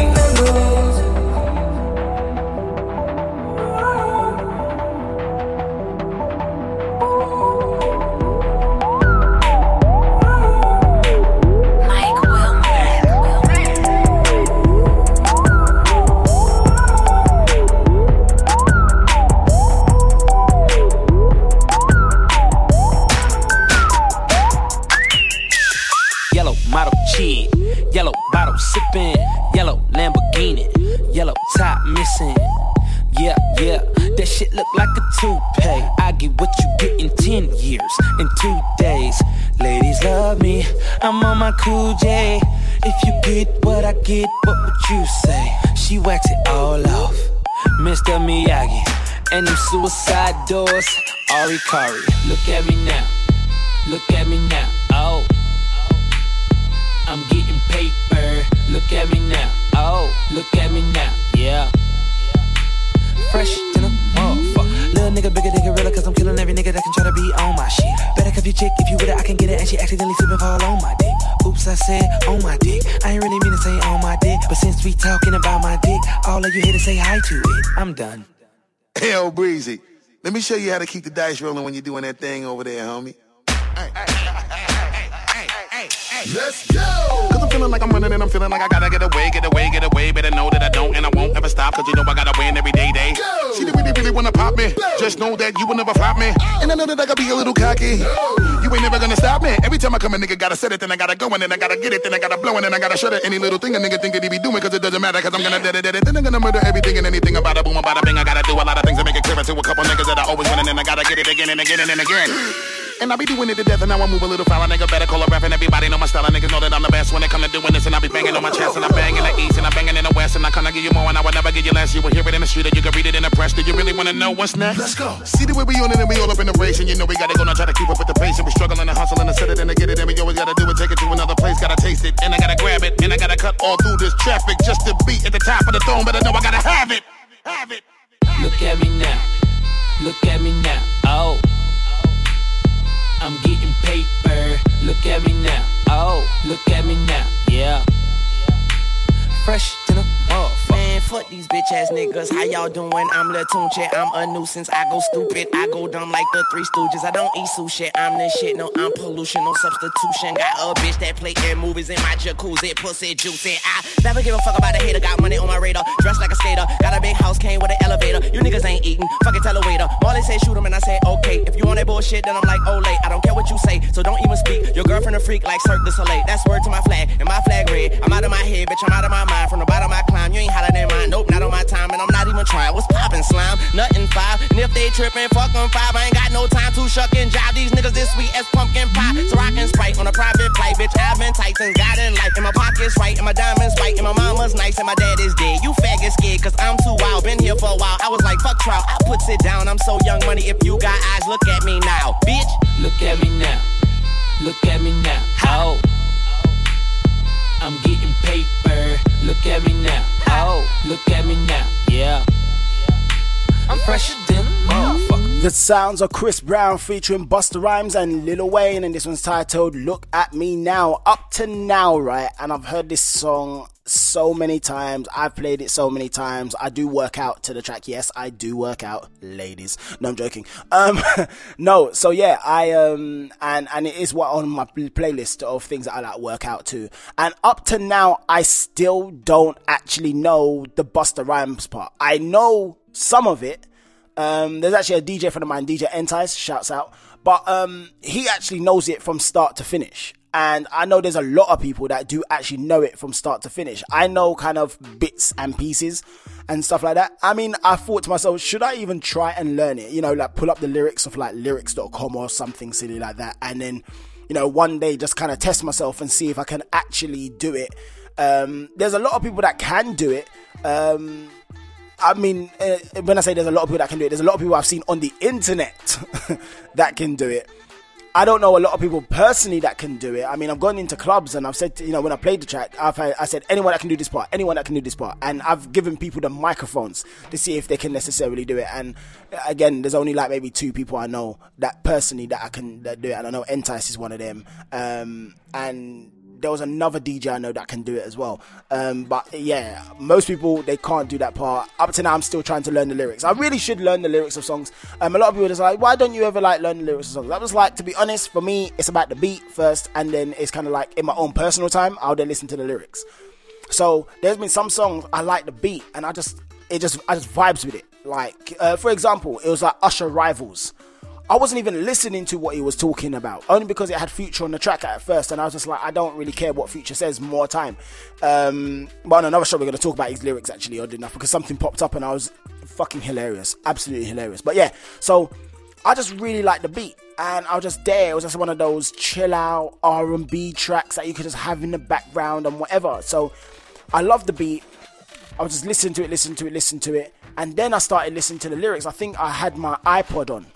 B: Yellow bottle sipping, yellow Lamborghini, yellow top missing. Yeah, that shit look like a toupee. I get what you get in 10 years, in 2 days. Ladies love me, I'm on my cool J. If you get what I get, what would you say? She waxed it all off, Mr. Miyagi. And them suicide doors, Ari Kari. Look at me now, look at me now, oh. I'm getting paper, look at me now, oh, look at me now, yeah. Fresh to the motherfucker. Little nigga bigger than gorilla, cause I'm killing every nigga that can try to be on my shit. Better cuff your chick, if you with it, I can get it, and she accidentally slip and fall on my dick. Oops, I said on my dick, I ain't really mean to say on my dick. But since we talking about my dick, all of you here to say hi to it. I'm done.
L: Hell, Breezy, let me show you how to keep the dice rolling when you're doing that thing over there, homie. Let's go! Cause I'm feeling like I'm running and I'm feeling like I gotta get away. Better know that I don't and I won't ever stop. Cause you know I gotta win every day. Go! See, they really wanna pop me. Go! Just know that you will never flop me. And I know that I gotta be a little cocky. You ain't never gonna stop me. Every time I come a nigga gotta set it, then I gotta go and then I gotta get it, then I gotta blow and then I gotta shut it. Any little thing a nigga think that he be doing, cause it doesn't matter, cause I'm gonna dead it. Then I'm gonna murder everything and anything about a boom, about a bing. I gotta do a lot of things to make it clearer to a couple niggas that I always win and then I gotta get it again and again and again. And I be doing it to death and now I move a little foul. A nigga better call a rap and everybody know my style. Niggas know that I'm the best when it come to doing this. And I be banging on my chest and I bang in the east and I banging in the west. And I kinda give you more and I will never give you less. You will hear it in the street or you can read it in the press. Do you really wanna know what's next? Let's go. See the way we on it and we all up in the race. And you know we gotta go now try to keep up with the pace. And we struggling and hustling and set it and to get it. And we always gotta do it, take it to another place. Gotta taste it and I gotta grab it. And I gotta cut all through this traffic just to be at the top of the throne. But I know I gotta have it. Have it.
B: Look at me now. Look at me now. Oh. I'm getting paper, look at me now, oh, look at me now, yeah. Fresh to the motherfucker.
M: Man, fuck these bitch ass niggas, how y'all doing? I'm Lil Tunche, I'm a nuisance, I go stupid, I go dumb like the Three Stooges. I don't eat sushi, I'm the shit, no, I'm pollution, no substitution. Got a bitch that play in movies in my jacuzzi, pussy juicy. I never give a fuck about a hater, got money on my radar, dressed like a skater. Got a big house, came with an elevator. You niggas ain't eat eating. Fucking tell a waiter. Marley said shoot him and I said okay. If you on that bullshit, then I'm like, oh late. I don't care what you say, so don't even speak. Your girlfriend a freak like Cirque du Soleil. That's word to my flag, and my flag red. I'm out of my head, bitch, I'm out of my mind. From the bottom I climb, you ain't hotter than mine. Nope, not on my time, and I'm not even trying. What's poppin', slime? Nothing 5. And if they trippin', fuck them 5. I ain't got no time to shuck and jive. These niggas this sweet as pumpkin pie. So I can Sprite on a private flight, bitch. I've been tight since God in life. And my pocket's right, and my diamonds white, and my mama's nice, and my dad is dead. You faggot scared, cause I'm too wild. Been here for a while. I was like, fuck trial. I puts it down. I'm so young money. If you got eyes, look at me now, bitch.
B: Look at me now. Look at me now. How? I'm getting paper. Look at me now. Oh, look at me now. Yeah. I'm fresher than a motherfucker.
E: The sounds of Chris Brown featuring Busta Rhymes and Lil Wayne, and this one's titled Look at Me Now. Up to now, right? And I've heard this song so many times. I've played it so many times. I do work out to the track. Yes, I do work out, ladies. No, I'm joking. No, so yeah, and it is what on my playlist of things that I like work out to. And up to now, I still don't actually know the Busta Rhymes part. I know some of it. There's actually a DJ friend of mine, DJ Entice, shouts out, but he actually knows it from start to finish. And I know there's a lot of people that do actually know it from start to finish. I know kind of bits and pieces and stuff like that. I mean, I thought to myself, should I even try and learn it? You know, like pull up the lyrics of like lyrics.com or something silly like that. And then, you know, one day just kind of test myself and see if I can actually do it. There's a lot of people that can do it. I mean, when I say there's a lot of people that can do it, there's a lot of people I've seen on the internet that can do it. I don't know a lot of people personally that can do it. I mean, I've gone into clubs and I've said, you know, when I played the track, I said, anyone that can do this part, anyone that can do this part. And I've given people the microphones to see if they can necessarily do it. And again, there's only like maybe 2 people I know that personally that do it. And I know Entice is one of them. And there was another DJ I know that can do it as well. But yeah, most people, they can't do that part. Up to now, I'm still trying to learn the lyrics. I really should learn the lyrics of songs. A lot of people are just like, why don't you ever like learn the lyrics of songs? I was like, to be honest, for me, it's about the beat first. And then it's kind of like in my own personal time, I'll then listen to the lyrics. So there's been some songs I like the beat and I just vibes with it. Like, for example, it was like Usher Rivals. I wasn't even listening to what he was talking about, only because it had Future on the track at first, and I was just like, I don't really care what Future says, more time. But on another show, we're going to talk about his lyrics, actually, odd enough, because something popped up and I was fucking hilarious, absolutely hilarious. But yeah, so I just really liked the beat, and I was just there. It was just one of those chill out R&B tracks that you could just have in the background and whatever. So I loved the beat. I was just listening to it, and then I started listening to the lyrics. I think I had my iPod on.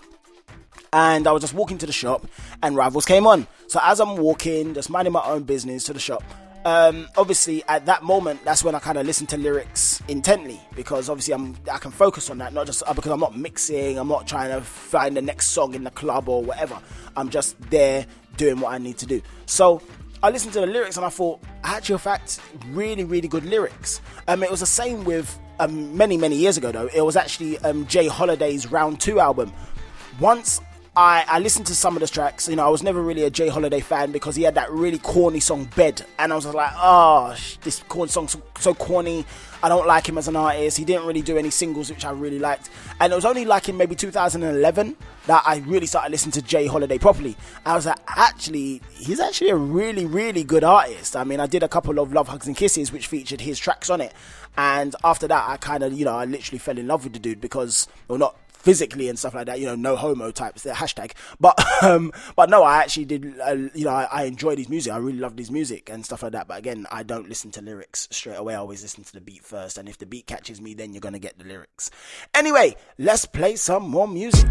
E: And I was just walking to the shop and Rivals came on. So as I'm walking, just minding my own business to the shop, obviously at that moment, that's when I kind of listen to lyrics intently, because obviously I can focus on that, not just because I'm not mixing, I'm not trying to find the next song in the club or whatever. I'm just there doing what I need to do. So I listened to the lyrics and I thought, actual fact, really, really good lyrics. It was the same with many, many years ago though. It was actually Jay Holiday's Round 2 album. Once I listened to some of the tracks, you know, I was never really a Jay Holiday fan because he had that really corny song Bed, and I was like, oh, this song's so corny, I don't like him as an artist. He didn't really do any singles which I really liked, and it was only like in maybe 2011 that I really started listening to Jay Holiday properly. I was like, he's actually a really, really good artist. I mean, I did a couple of Love, Hugs and Kisses which featured his tracks on it, and after that I kind of, you know, I literally fell in love with the dude because, well, not physically and stuff like that, you know, no homo types, the hashtag, but no, I actually did, you know, I enjoyed his music, I really loved his music and stuff like that, but again, I don't listen to lyrics straight away, I always listen to the beat first, and if the beat catches me, then you're gonna get the lyrics. Anyway, let's play some more music.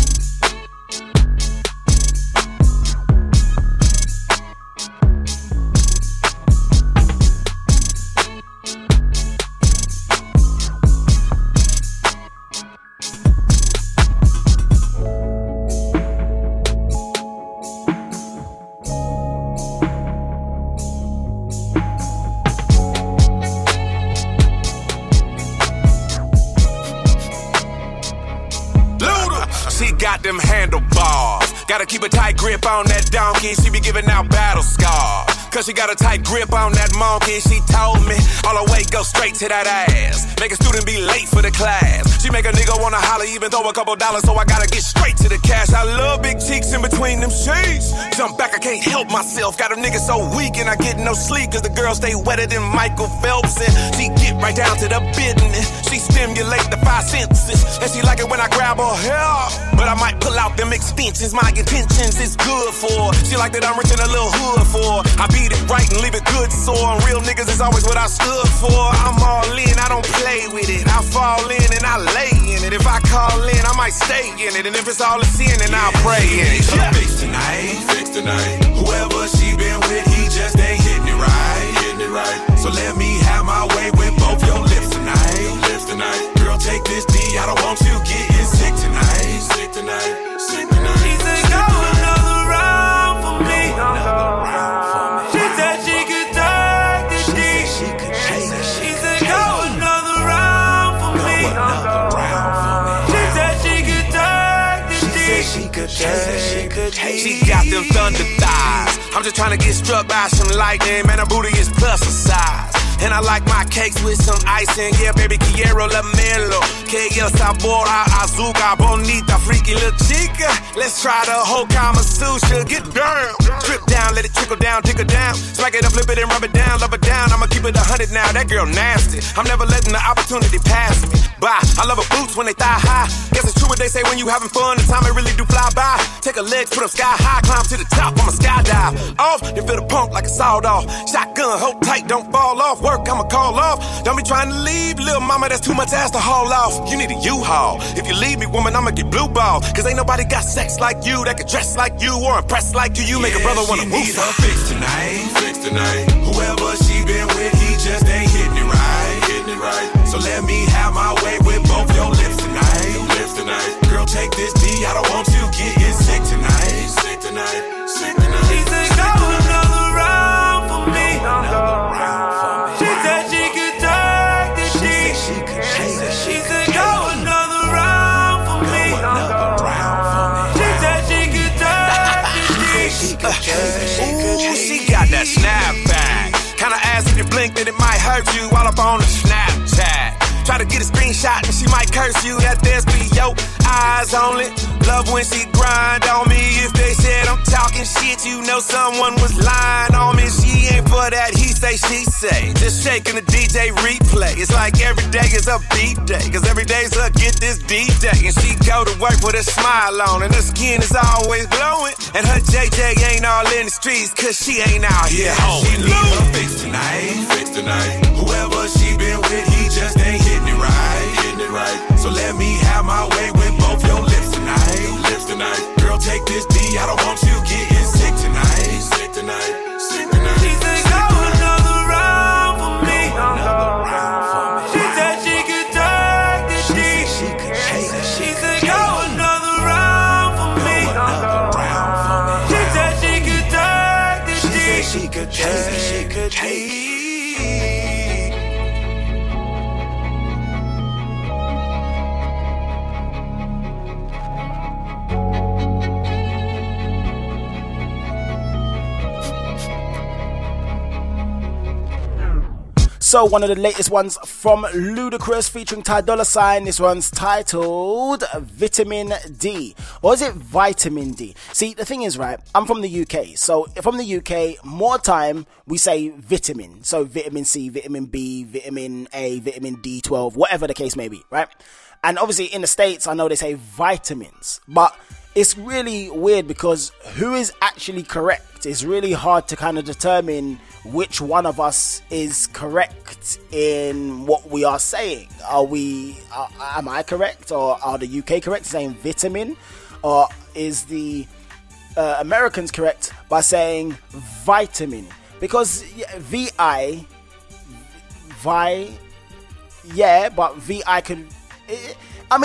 N: Them handlebars, gotta keep a tight grip on that donkey. She be giving out battle scars, cause she got a tight grip on that monkey. She told me all her weight go straight to that ass, make a student be late for the class. She make a nigga wanna holler, even throw a couple dollars, so I gotta get straight to the cash. I love big cheeks in between them sheets. Jump back, I can't help myself. Got a nigga so weak and I get no sleep, cause the girl stay wetter than Michael Phelps. And she get right down to the business. She stimulate the five senses, and she like it when I grab her hair. But I might pull out them extensions, my intentions is good for. She like that I'm rich in a little hood for. I beat it right and leave it good sore. And real niggas is always what I stood for. I'm all in, I don't play with it. I fall in and I lay in it. If I call in, I might stay in it. And if it's all a sin, then I'll pray in it.
O: Fix tonight, fix tonight. Whoever she been with, he just ain't hitting it right, hitting it right. So let me have my way with both your lips tonight, lips tonight. Girl, take this D, I don't want you getting sick tonight, sick tonight, sick tonight.
H: She said go another round for me. She said she could take the D. She said go another round for me. She said she could take the D.
N: She got them thunder thighs. I'm just trying to get struck by some lightning. Man, her booty is plus a size. And I like my cakes with some icing. Yeah, baby, quiero la melo. Que el sabor a azúcar. Bonita, freaky little chica. Let's try the whole Kama Sutra. Get down. Strip down, let it trickle down, tick her down. Smack it up, flip it and rub it down, love her down. I'ma keep it 100 now, that girl nasty. I'm never letting the opportunity pass me by. I love her boots when they thigh high. Guess it's true what they say when you having fun. The time it really do fly by. Take her legs, put them sky high. Climb to the top, I'ma skydive. Off, then feel the pump like a sawed off. Shotgun, hold tight, don't fall off. Work, I'ma call off. Don't be trying to leave, little mama, that's too much ass to haul off. You need a U-Haul. If you leave me, woman, I'ma get blue ball. Cause ain't nobody got sex like you that can dress like you or impress like you. You make a brother wanna move.
O: Need her fix tonight, fix tonight. Whoever she been with, he just ain't hitting it right, hitting it right. So let me have my way with both your lips tonight, lips tonight. Girl, take this D, I don't want you getting sick tonight, sick tonight, sick tonight.
H: She said go another round for me. She said she could take the D. She said go another round for me. She said she could take the D.
N: Ooh, she got that snapback. Kinda ass if you blink, then it might hurt you while up on the Snapchat. Try to get a screenshot and she might curse you. That there's be your eyes only. Love when she grind on me. If they said I'm talking shit, you know someone was lying on me. She ain't for that he say, she say. Just shaking the DJ replay. It's like every day is a beat day. Cause every day's a get this D-Day. And she go to work with a smile on. And her skin is always glowing. And her JJ ain't all in the streets. Cause she ain't out here hoeing.
O: She need her fix tonight, fix tonight. Whoever she been with, he just ain't hitting it right, hitting it right. So let me have my way with both your lips tonight, lips tonight. Girl, take this D, I don't want you getting sick tonight, sick tonight, sick tonight.
H: She said go another round for me. She said she could take the D. She said go another round for me. She said she could take the D. She could take.
E: So one of the latest ones from Ludacris featuring Ty Dolla $ign. This one's titled Vitamin D. Or is it Vitamin D? See, the thing is, right, I'm from the UK. So from the UK, more time we say vitamin. So vitamin C, vitamin B, vitamin A, vitamin D12, whatever the case may be, right? And obviously in the States, I know they say vitamins. But it's really weird because who is actually correct? It's really hard to kind of determine which one of us is correct in what we are saying. Am I correct, or are the UK correct saying vitamin, or is the Americans correct by saying vitamin? Because VI, but VI could. I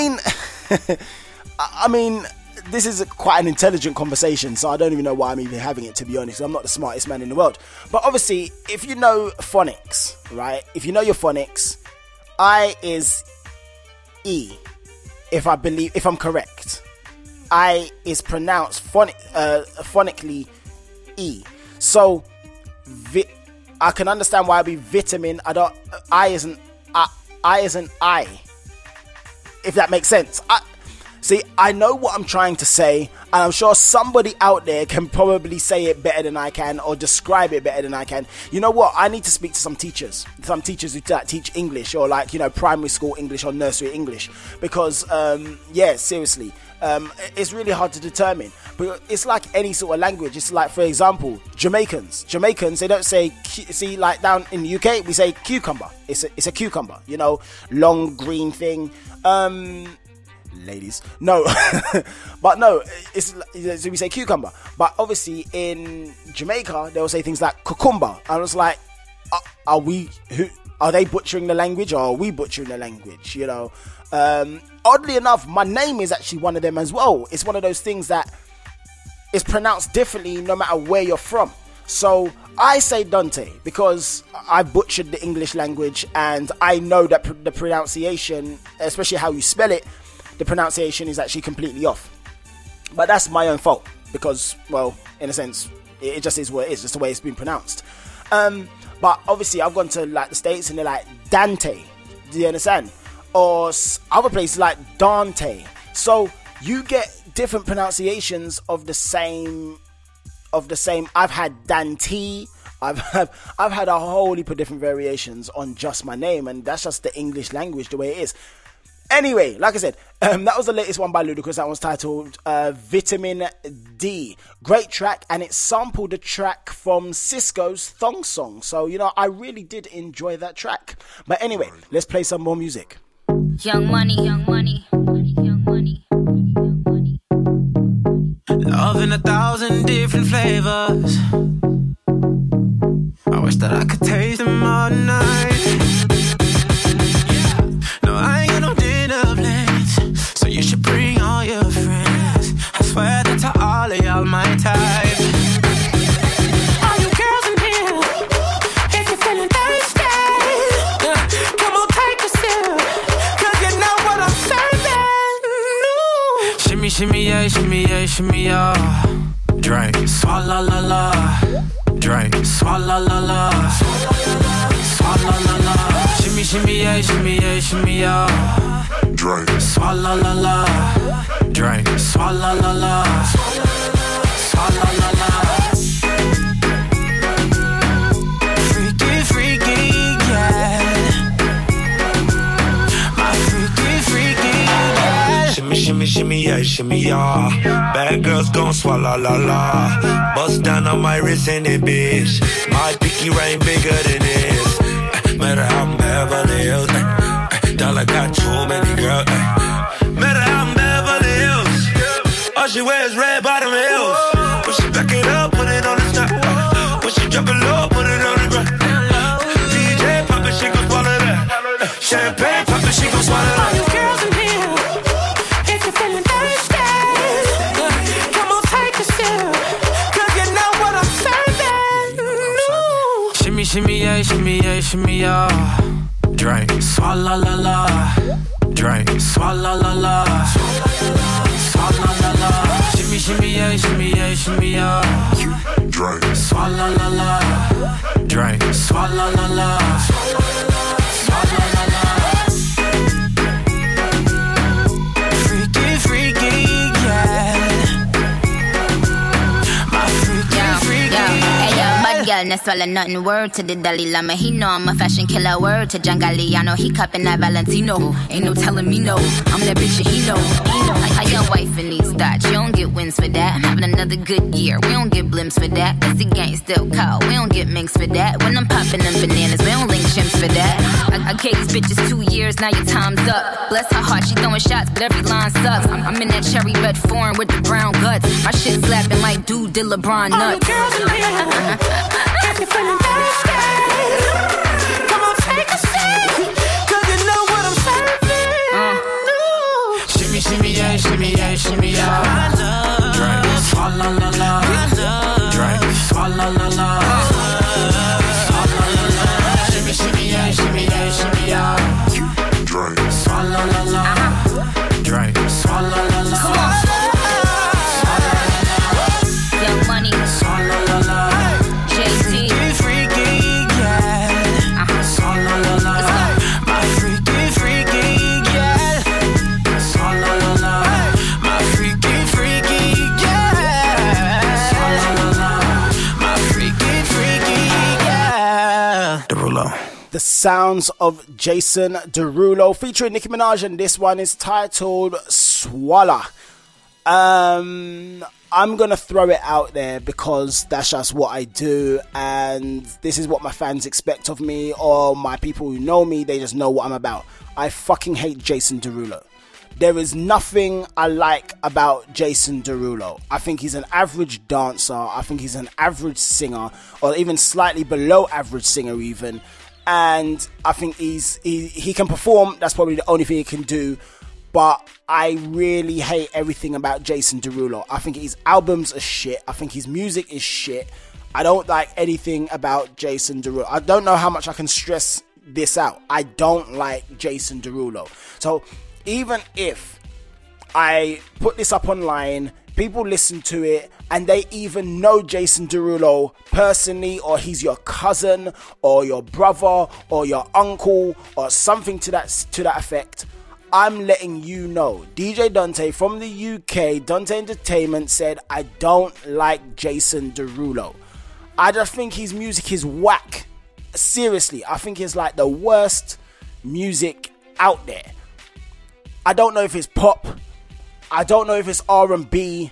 E: mean. This is quite an intelligent conversation, so I don't even know why I'm even having it, to be honest. I'm not the smartest man in the world. But obviously, if you know phonics, right? If you know your phonics, I is E. If I'm correct. I is pronounced phonically E. So, I can understand why it'd be vitamin. I isn't I. if that makes sense. I know what I'm trying to say, and I'm sure somebody out there can probably say it better than I can or describe it better than I can. You know what? I need to speak to some teachers who teach English, or like, you know, primary school English or nursery English, because seriously, it's really hard to determine. But it's like any sort of language. It's like, for example, Jamaicans, they don't say, see, like down in the UK, we say cucumber. It's a cucumber, you know, long green thing. Ladies, no. But no, so we say cucumber. But obviously in Jamaica, they'll say things like cucumber. And I was like, are they butchering the language, or are we butchering the language, you know? Oddly enough, my name is actually one of them as well. It's one of those things that is pronounced differently no matter where you're from. So I say Dante because I butchered the English language, and I know that the pronunciation, especially how you spell it, the pronunciation is actually completely off. But that's my own fault, because, well, in a sense, it just is what it is, just the way it's been pronounced. But obviously I've gone to like the States and they're like Dante, do you understand? Or other places like Dante. So you get different pronunciations of the same. I've had Dante. I've had a whole heap of different variations on just my name, and that's just the English language the way it is. Anyway, like I said, that was the latest one by Ludacris. That one's titled Vitamin D. Great track, and it sampled the track from Cisco's Thong Song. So, you know, I really did enjoy that track. But anyway, let's play some more music.
P: Young money, young money, young money, young money.
H: Love in 1,000 different flavors. I wish that I could taste them all night. No, I ain't got no dinner plans, so you should bring all your friends. I swear that to all of y'all my type.
C: All you girls in here, if you're feeling thirsty, come on, take a sip, 'cause you know what I'm serving. No.
H: Shimmy, shimmy, yeah, shimmy, yeah, shimmy, yeah. Drink, swalla la la. Drink, swalla la la. Swalla la la. Shimmy, shimmy, yeah, shimmy, yeah, shimmy, yeah. Drink, swalla la la. Drink, swalla la la. Swalla la la. Freaky, freaky, yeah. My freaky, freaky, yeah.
O: Shimmy, shimmy, shimmy, yeah, shimmy, yeah. Bad girls gon' swallow la la. Bust down on my wrist and it, bitch. My pinky ring bigger than this. Matter how I'm Beverly Hills. Dollar got too many girls. Matter how I'm Beverly Hills. All she wears red bottom heels. When she back it up, put it on the top. When she drop it low, put it on the ground. DJ poppin', she gon' swallow that. Champagne poppin', she gon' swallow that.
C: All you girls in here, if you're feeling thirsty, come on, take a sip, 'cause you know what I'm serving. No.
H: Shimmy, shimmy, yeah, shimmy, yeah, shimmy, yeah. Drink, swalla la la. Drink, swalla la la. Swalla la la. Shimmy, shimmy, yeah, shimmy, yeah, shimmy, yeah. Drink, swalla la la. Drink, swalla la la. Swalla la la. Freaky, freaky, yeah. My freaky, freaky, yeah.
P: Bad girl, no swallow nothing. Word to the Dalai Lama. He know I'm a fashion killer. Word to John Galliano. He cupping that Valentino. Ain't no telling me no. I'm that bitch and he know. Like how your wife in these thoughts. You don't get wins for that. I'm having another good year. We don't get blimps for that. That's the gang still call. We don't get minks for that. When I'm popping them bananas, we don't link chimps for that. I gave these bitches 2 years. Now your time's up. Bless her heart. She throwing shots, but every line sucks. I'm in that cherry red foreign with the brown guts. My shit slapping like dude did LeBron nuts.
C: All you girls in here, if you're feeling thirsty, come on, take a sip, 'cause you know what I'm serving. No.
H: Shimmy, shimmy, yeah, shimmy, yeah, shimmy, yeah. Drink, swalla la la. Drink, swalla la la. Swalla la la. Shimmy, shimmy, yeah, shimmy, yeah, shimmy, yeah. Drink, swalla la la. Drink, swalla la la.
P: Young money,
H: swalla la la.
P: JT,
H: Freaky, yeah. Swalla la la. My freaky, freaky, yeah.
E: the sounds of Jason Derulo featuring Nicki Minaj, and this one is titled Swallow. I'm gonna throw it out there because that's just what I do, and this is what my fans expect of me, or my people who know me, they just know what I'm about. I fucking hate Jason Derulo. There is nothing I like about Jason Derulo. I think he's an average dancer. I think he's an average singer, or even slightly below average singer even. And I think he can perform. That's probably the only thing he can do. But I really hate everything about Jason Derulo. I think his albums are shit. I think his music is shit. I don't like anything about Jason Derulo. I don't know how much I can stress this out. I don't like Jason Derulo. So even if I put this up online, people listen to it, and they even know Jason Derulo personally, or he's your cousin, or your brother, or your uncle, or something to that effect, I'm letting you know. DJ Dante from the UK, Dante Entertainment, said, I don't like Jason Derulo. I just think his music is whack. Seriously, I think it's like the worst music out there. I don't know if it's pop. I don't know if it's R&B.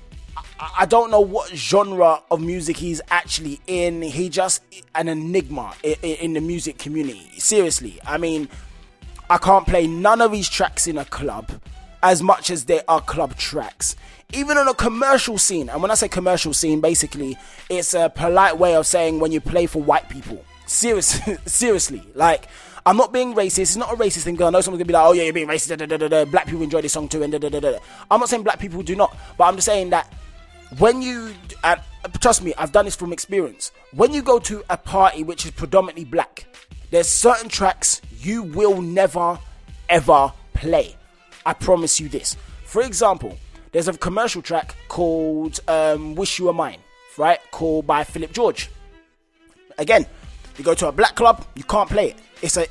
E: I don't know what genre of music he's actually in. He just an enigma in the music community. Seriously, I mean, I can't play none of these tracks in a club as much as they are club tracks. Even on a commercial scene, and when I say commercial scene, basically, it's a polite way of saying when you play for white people. Seriously, like, I'm not being racist. It's not a racist thing, because I know someone's gonna be like, oh yeah, you're being racist, black people enjoy this song too, and I'm not saying black people do not, but I'm just saying that when you, trust me, I've done this from experience, when you go to a party which is predominantly black, there's certain tracks you will never ever play. I promise you this. For example, there's a commercial track called Wish You Were Mine, right, called by Philip George. Again, you go to a black club, you can't play it. It's a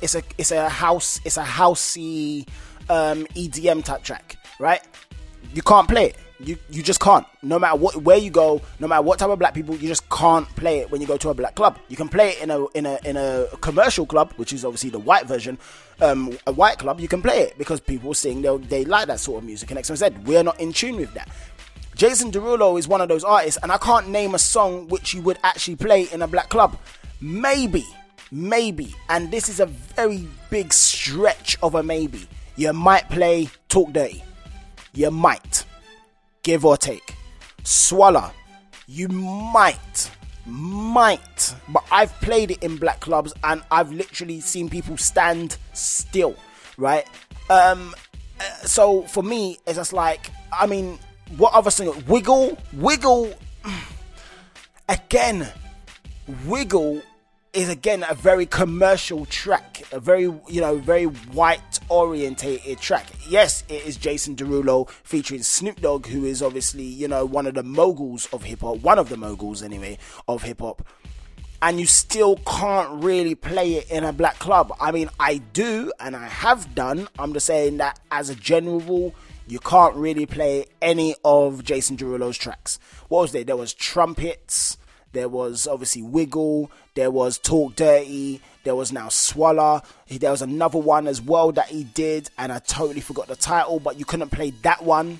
E: housey EDM type track, right? You can't play it. You just can't. No matter where you go, no matter what type of black people, you just can't play it when you go to a black club. You can play it in a commercial club, which is obviously the white version. A white club, you can play it because people sing, they like that sort of music. And XYZ, we're not in tune with that. Jason Derulo is one of those artists, and I can't name a song which you would actually play in a black club. Maybe, and this is a very big stretch of a maybe, you might play Talk Dirty. You might, give or take. Swallow, you might, but I've played it in black clubs, and I've literally seen people stand still, right? So for me, it's just like, I mean, what other singer? Wiggle, again, Wiggle is again a very commercial track, a very, very white orientated track. Yes, it is Jason Derulo featuring Snoop Dogg, who is obviously, one of the moguls of hip hop, one of the moguls anyway of hip hop, and you still can't really play it in a black club. I mean, I do, and I have done. I'm just saying that as a general rule, you can't really play any of Jason Derulo's tracks. What was there? There was Trumpets. There was obviously Wiggle, there was Talk Dirty, there was now Swallow, there was another one as well that he did, and I totally forgot the title, but you couldn't play that one.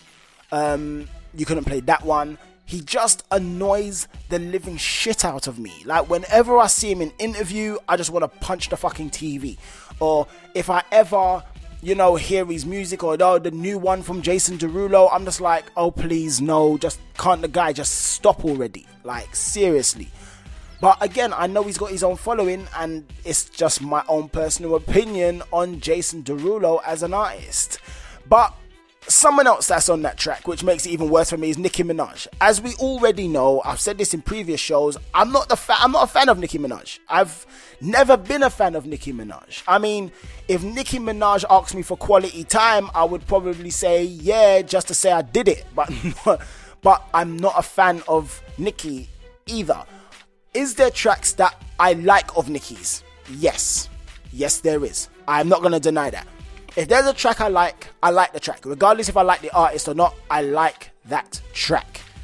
E: He just annoys the living shit out of me. Like, whenever I see him in interview, I just want to punch the fucking TV. Or if I ever, hear his music, or the new one from Jason Derulo, I'm just like, oh please, no, just can't the guy just stop already? Like, seriously. But again, I know he's got his own following, and it's just my own personal opinion on Jason Derulo as an artist. But someone else that's on that track, which makes it even worse for me, is Nicki Minaj. As we already know, I've said this in previous shows, I'm not a fan of Nicki Minaj. I've never been a fan of Nicki Minaj. I mean, if Nicki Minaj asked me for quality time, I would probably say yeah, just to say I did it. But I'm not a fan of Nicki either. Is there tracks that I like of Nicki's? Yes, there is. I'm not going to deny that. If there's a track I like the track. Regardless if I like the artist or not, I like that track.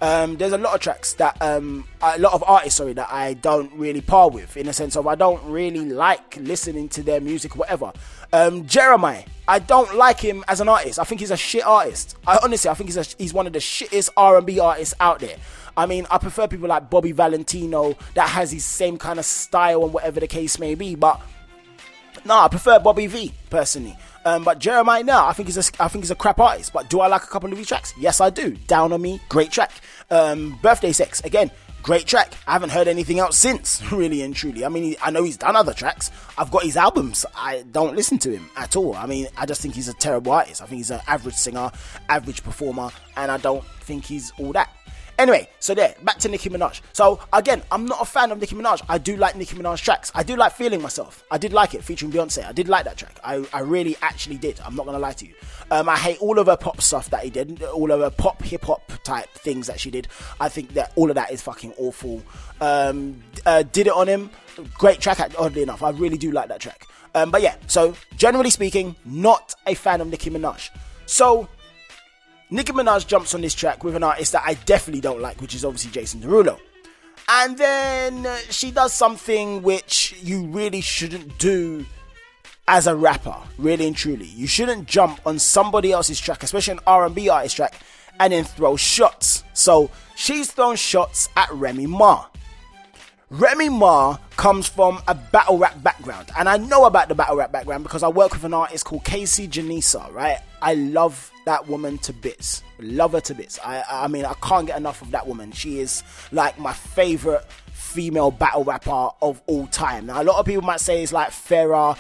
E: There's a lot of tracks that, a lot of artists, that I don't really par with, in a sense of I don't really like listening to their music or whatever. Jeremiah, I don't like him as an artist. I think he's a shit artist. I think he's one of the shittest R&B artists out there. I mean, I prefer people like Bobby Valentino that has his same kind of style and whatever the case may be, but no, I prefer Bobby V personally. But Jeremiah, I think he's a crap artist. But do I like a couple of his tracks? Yes, I do. Down on Me, great track. Birthday Sex, again, great track. I haven't heard anything else since, really and truly. I mean, I know he's done other tracks. I've got his albums. I don't listen to him at all. I mean, I just think he's a terrible artist. I think he's an average singer, average performer, and I don't think he's all that. Anyway, so back to Nicki Minaj. So again, I'm not a fan of Nicki Minaj. I do like Nicki Minaj tracks. I do like Feeling Myself. I did like it, featuring Beyonce. I did like that track. I really actually did. I'm not going to lie to you. I hate all of her pop stuff that he did. All of her pop, hip-hop type things that she did. I think that all of that is fucking awful. Did It On Him. Great track, oddly enough. I really do like that track. But yeah, so generally speaking, not a fan of Nicki Minaj. So Nicki Minaj jumps on this track with an artist that I definitely don't like, which is obviously Jason Derulo. And then she does something which you really shouldn't do as a rapper, really and truly. You shouldn't jump on somebody else's track, especially an R&B artist track, and then throw shots. So she's thrown shots at Remy Ma. Remy Ma comes from a battle rap background, and I know about the battle rap background because I work with an artist called Casey Janissa, right? I love that woman to bits. Love her to bits. I mean, I can't get enough of that woman. She is like my favorite female battle rapper of all time. Now, a lot of people might say it's like Farrah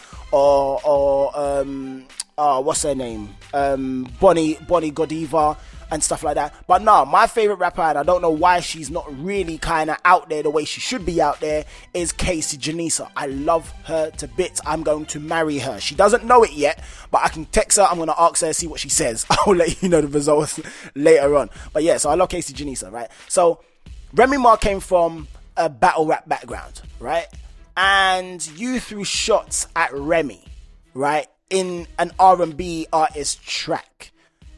E: or what's her name? Bonnie Godiva and stuff like that. But no, my favorite rapper, and I don't know why she's not really kind of out there the way she should be out there, is Casey Janissa. I love her to bits. I'm going to marry her. She doesn't know it yet, but I can text her. I'm going to ask her, see what she says. I'll let you know the results later on. But yeah, so I love Casey Janissa, right? So Remy Ma came from a battle rap background, right? And you threw shots at Remy, right, in an R&B artist track.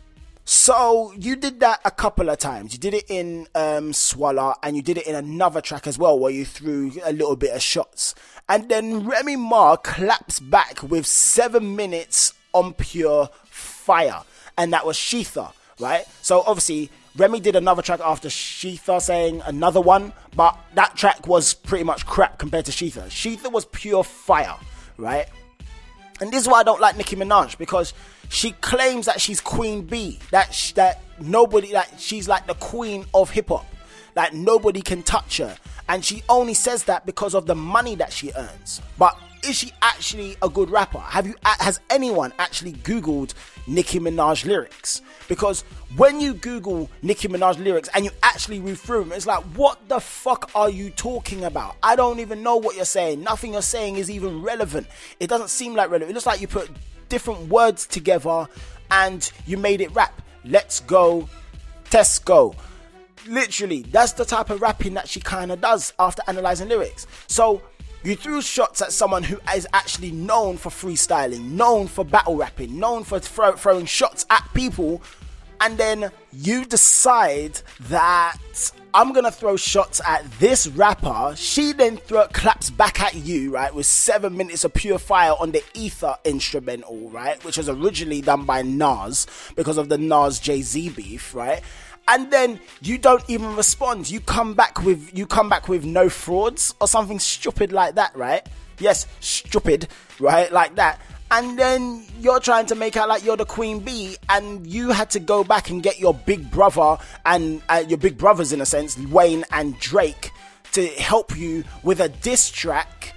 E: So you did that a couple of times. You did it in Swallow, and you did it in another track as well, where you threw a little bit of shots. And then Remy Ma claps back with 7 minutes on pure fire, and that was Sheetha, right? So obviously Remy did another track after Sheetha, saying another one, but that track was pretty much crap compared to Sheetha. Sheetha was pure fire, right? And this is why I don't like Nicki Minaj, because she claims that she's Queen Bee, that nobody, that she's like the queen of hip hop, like nobody can touch her, and she only says that because of the money that she earns. But is she actually a good rapper? Has anyone actually Googled Nicki Minaj lyrics? Because when you Google Nicki Minaj lyrics and you actually read through them, it's like, what the fuck are you talking about? I don't even know what you're saying. Nothing you're saying is even relevant. It doesn't seem like relevant. It looks like you put different words together and you made it rap. Let's go, Tesco. Literally, that's the type of rapping that she kind of does after analysing lyrics. So you threw shots at someone who is actually known for freestyling, known for battle rapping, known for throwing shots at people, and then you decide that I'm gonna throw shots at this rapper. She then claps back at you, right, with 7 minutes of pure fire on the Ether instrumental, right, which was originally done by Nas because of the Nas Jay-Z beef, right? And then you don't even respond. You come back with no frauds or something stupid like that, right? Yes, stupid, right? Like that. And then you're trying to make out like you're the Queen Bee, and you had to go back and get your big brother and your big brothers, in a sense, Wayne and Drake, to help you with a diss track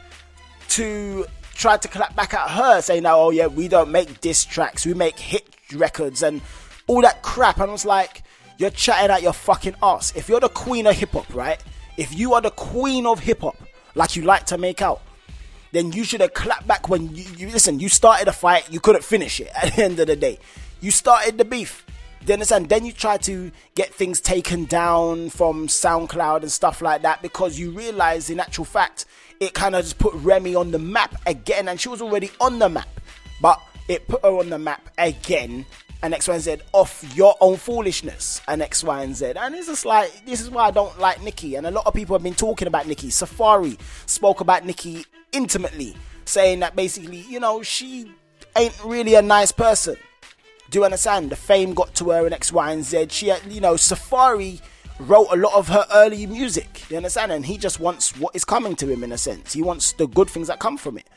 E: to try to clap back at her, saying, oh yeah, we don't make diss tracks, we make hit records and all that crap. And I was like, you're chatting out your fucking ass. If you're the queen of hip hop, right? If you are the queen of hip hop, like you like to make out, then you should have clapped back when you listen. You started a fight, you couldn't finish it. At the end of the day, you started the beef. Then you try to get things taken down from SoundCloud and stuff like that, because you realize, in actual fact, it kind of just put Remy on the map again, and she was already on the map, but it put her on the map again and X, Y, and Z off your own foolishness and X, Y, and Z. And it's just like, this is why I don't like Nicki. And a lot of people have been talking about Nicki. Safari spoke about Nicki intimately, saying that basically, you know, she ain't really a nice person. Do you understand? The fame got to her and X, Y, and Z. She had, you know, Safari wrote a lot of her early music. You understand? And he just wants what is coming to him in a sense. He wants the good things that come from it.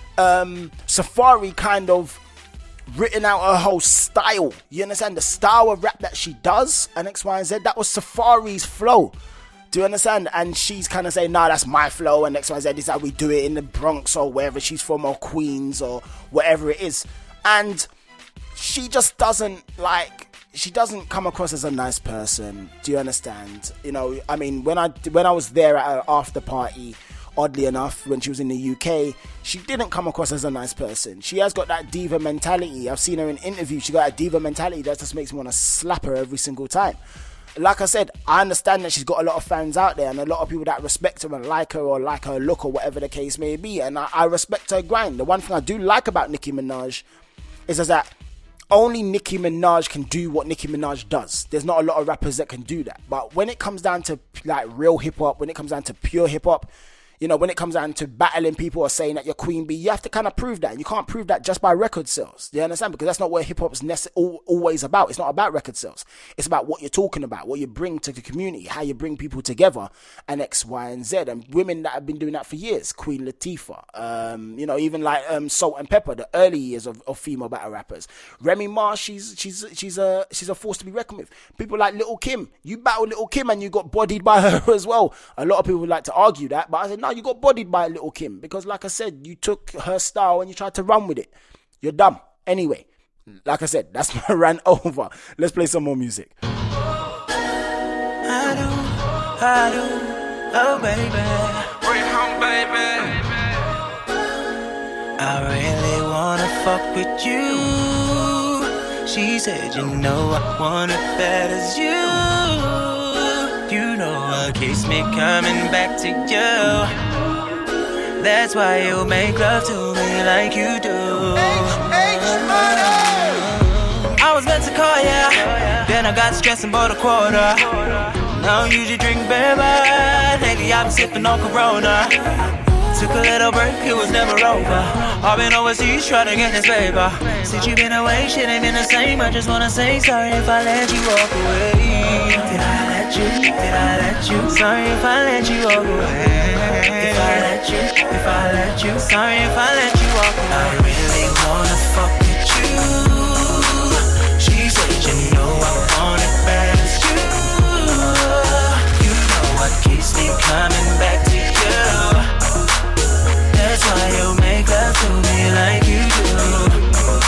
E: Safari kind of written out her whole style. You understand? The style of rap that she does and X, Y, and Z, that was Safari's flow. Do you understand? And she's kind of saying, nah, that's my flow and X, Y, Z, this is how we do it in the Bronx or wherever she's from, or Queens or whatever it is. And she just doesn't come across as a nice person. Do you understand? You know, I mean, when I was there at her after party, oddly enough, when she was in the UK, she didn't come across as a nice person. She has got that diva mentality. I've seen her in interviews. She got that diva mentality that just makes me want to slap her every single time. Like I said, I understand that she's got a lot of fans out there and a lot of people that respect her and like her or like her look or whatever the case may be. And I respect her grind. The one thing I do like about Nicki Minaj is that only Nicki Minaj can do what Nicki Minaj does. There's not a lot of rappers that can do that. But when it comes down to like real hip hop, when it comes down to pure hip hop, you know, when it comes down to battling people or saying that you're Queen Bee, you have to kind of prove that. And you can't prove that just by record sales. Do you understand? Because that's not what hip hop's always about. It's not about record sales. It's about what you're talking about, what you bring to the community, how you bring people together, and X, Y, and Z. And women that have been doing that for years, Queen Latifah, you know, even like Salt and Pepper, the early years of female battle rappers. Remy Ma, she's a force to be reckoned with. People like Lil' Kim, you battled Lil' Kim and you got bodied by her as well. A lot of people would like to argue that, but I said, no, you got bodied by Lil' Kim because, like I said, you took her style and you tried to run with it. You're dumb. Anyway, like I said, that's my rant over. Let's play some more music.
H: I do, oh baby. Bring it home, baby. I really wanna fuck with you. She said, you know I want it bad as you. You know what keeps me coming back to you. That's why you make love to me like you do. I was meant to call ya, then I got stressed and bought a quarter. Now I usually drink baby, lately I've been sipping on Corona. Took a little break, it was never over. I've been overseas trying to get this paper. Since you've been away, shit ain't been the same. I just wanna say sorry if I let you walk away. Did I let you? Did I let you? Sorry if I let you walk away. If I let you? If I let you? Sorry if I let you walk away. I really wanna fuck with you. She said you know I want it bad as you. You know what keeps me coming back to you. That's why you make love to me like you do.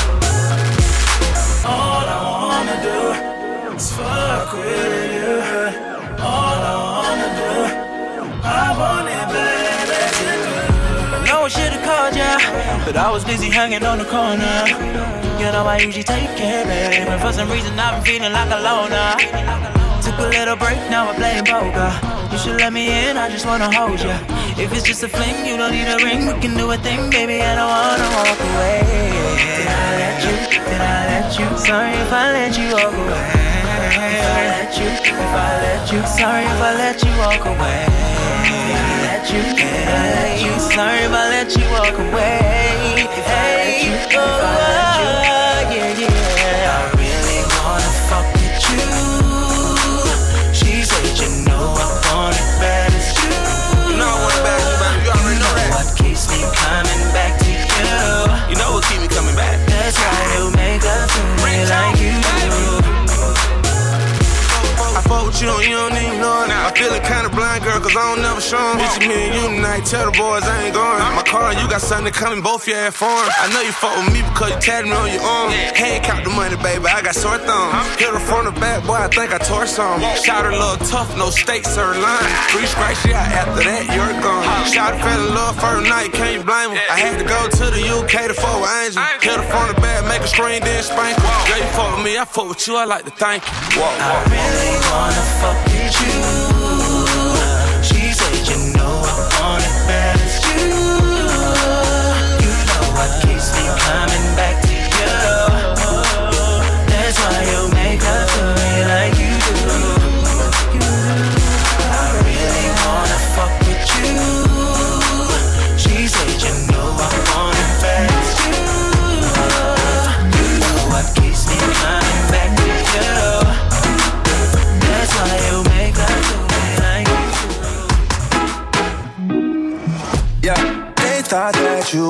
H: All I wanna do is fuck with you. All I wanna do, I want it bad as you do. I know I should've called ya, but I was busy hanging on the corner. You know I usually take care, babe, but for some reason I've been feeling like a loner. Took a little break, now I'm playing poker. You should let me in, I just wanna hold ya. If it's just a fling, you don't need a ring. We can do a thing, baby, I don't wanna walk away. Did I let you? Did I let you? Sorry if I let you walk away. If I let you? If I let you? Sorry if I let you walk away. Did I let you? Did I let you? Sorry if I let you walk away. If I let you? If I let you? Yeah, yeah. I really wanna fuck with you. She said you know I want it bad as you. You know I want it bad as you, baby. You already know that. What keeps me coming back to you? You know what keep me coming back? That's why you make love to me like you do.
N: I fuck with you, you don't even know it. I'm feeling kinda blind, girl, cause I don't never show 'em. It's me and you tonight, tell the boys I ain't going. My car, you got something coming, both your ass foreign. I know you fuck with me because you tatted me on your arm. Hey, count the money, baby, I got sore thumbs. Hit her from the back, boy, I think I tore some. Shot her a little tough, no steaks, her line. 3 scratch, yeah, after that, you're gone. Shot her fell in love first night, can't you blame her? I had to go to the UK to fuck with Angel. Hit her from the back, make her scream, then spank her. Girl, you fuck with me, I fuck with you, I like to thank you. Whoa, whoa.
H: I really wanna fuck with you. She said you know I want it bad as you. You know what keeps me coming back to you. That's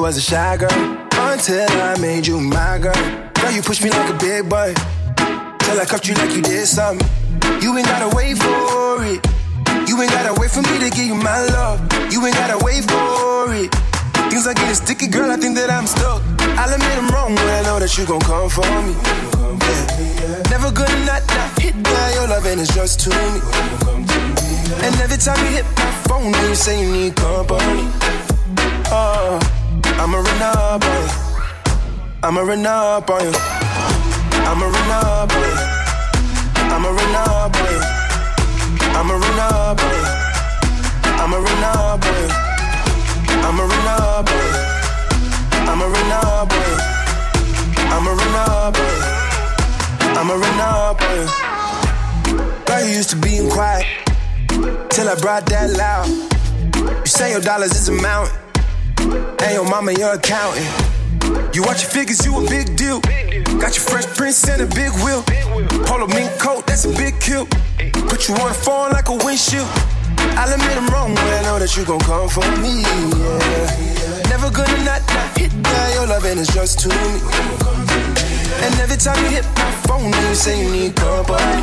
K: was a shy girl until I made you my girl. Girl, you pushed me like a big boy till I cuffed you like you did something. You ain't gotta wait for it. You ain't gotta wait for me to give you my love. You ain't gotta wait for it. Things are getting sticky, girl, I think that I'm stuck. I'll admit I'm wrong, but I know that you gon' come for me. Yeah. Never gonna not hit by your love and it's just to me. And every time you hit my phone, you say you need company. Oh, I'ma run up on you. I'ma run up on you. I'ma run up on you. I'ma run up on you. I'ma run up on you. I'ma run up on you. I'ma run up on you. I'ma run up on you. I'ma run up on you. I'ma run up on you. Girl, you used to being quiet till I brought that loud. You say your dollars is a mountain, and your mama your accountant. You watch your figures, you a big deal. Got your Fresh Prince and a big wheel. Polo mink coat, that's a big kill. Put you on a phone like a windshield. I'll admit I'm wrong, but I know that you gon' come for me, yeah. Never gonna not hit by your love and it's just to me. And every time you hit my phone, you say you need company.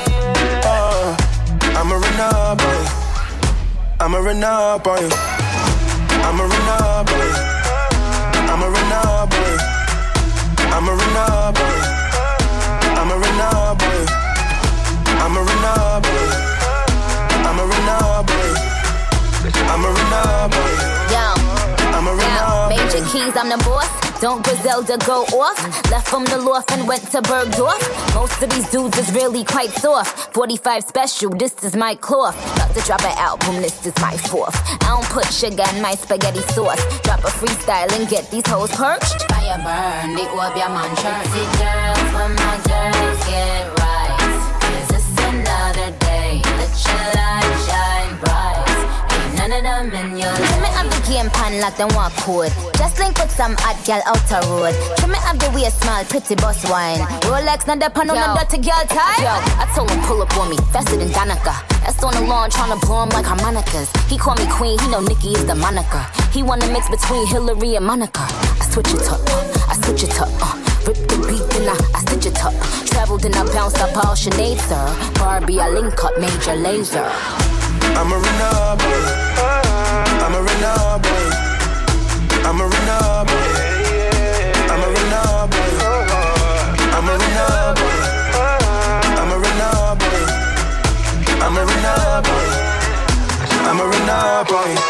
K: Oh, I'ma run up on you. I'ma run up on you. I'ma run up on you. I'ma run up on you. I'ma run up on you. I'ma run up on you. I'ma run up on you. I'ma run up on you. I'ma run up on you. I'ma run up on you.
P: Major Keys, I'm the boss. Don't Griselda go off? Left from the loft and went to Bergdorf. Most of these dudes is really quite soft. 45 special, this is my cloth. About to drop an album, this is my fourth. I don't put sugar in my spaghetti sauce. Drop a freestyle and get these hoes perched. Fire burn, the Obeah man church. See girls, when my girls get right. 'Cause it's another day. Let your light shine bright. Ain't none of them in your life. Trim me up the game pan like them walk code. Just link with some hot girl out the road. Trim me up the way small, pretty boss wine. Rolex, not the pan on the dirty girl tie. Yo, I told him pull up on me, faster than Danica. That's on the lawn tryna blow him like harmonicas. He call me queen, he know Nicki is the moniker. He wanna mix between Hillary and Monica. I switch it up, I switch it up, rip the beat and I stitch it up. Traveled and I bounced up all Sinead, sir. Barbie, I link up Major Lazer.
K: I'ma run up on you. I'ma run up on you. I'ma run up on you. I'ma run up on you. I'ma run up on you. I'ma run up on you. I'ma run up on you. I'ma run up on you.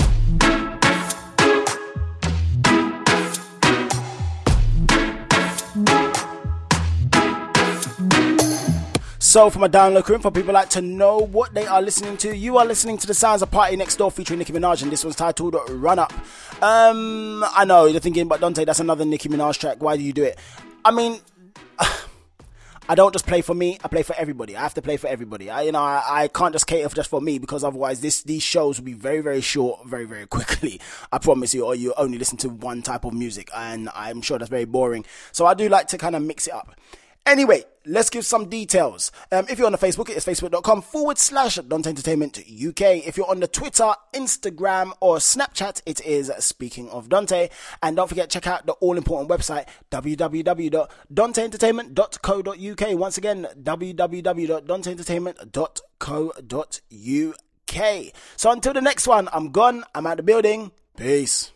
E: So for my download crew, for people like to know what they are listening to, you are listening to the sounds of Party Next Door featuring Nicki Minaj, and this one's titled Run Up. I know you're thinking, but Dante, that's another Nicki Minaj track. Why do you do it? I mean, I don't just play for me, I play for everybody. I have to play for everybody. I can't just cater just for me, because otherwise these shows will be very, very short, very, very quickly. I promise you, or you only listen to one type of music, and I'm sure that's very boring. So I do like to kind of mix it up. Anyway, let's give some details. If you're on the Facebook, it's facebook.com/Dante Entertainment UK. If you're on the Twitter, Instagram, or Snapchat, it is Speaking of Dante. And don't forget, check out the all-important website, www.DanteEntertainment.co.uk. Once again, www.DanteEntertainment.co.uk. So until the next one, I'm gone. I'm out the building. Peace.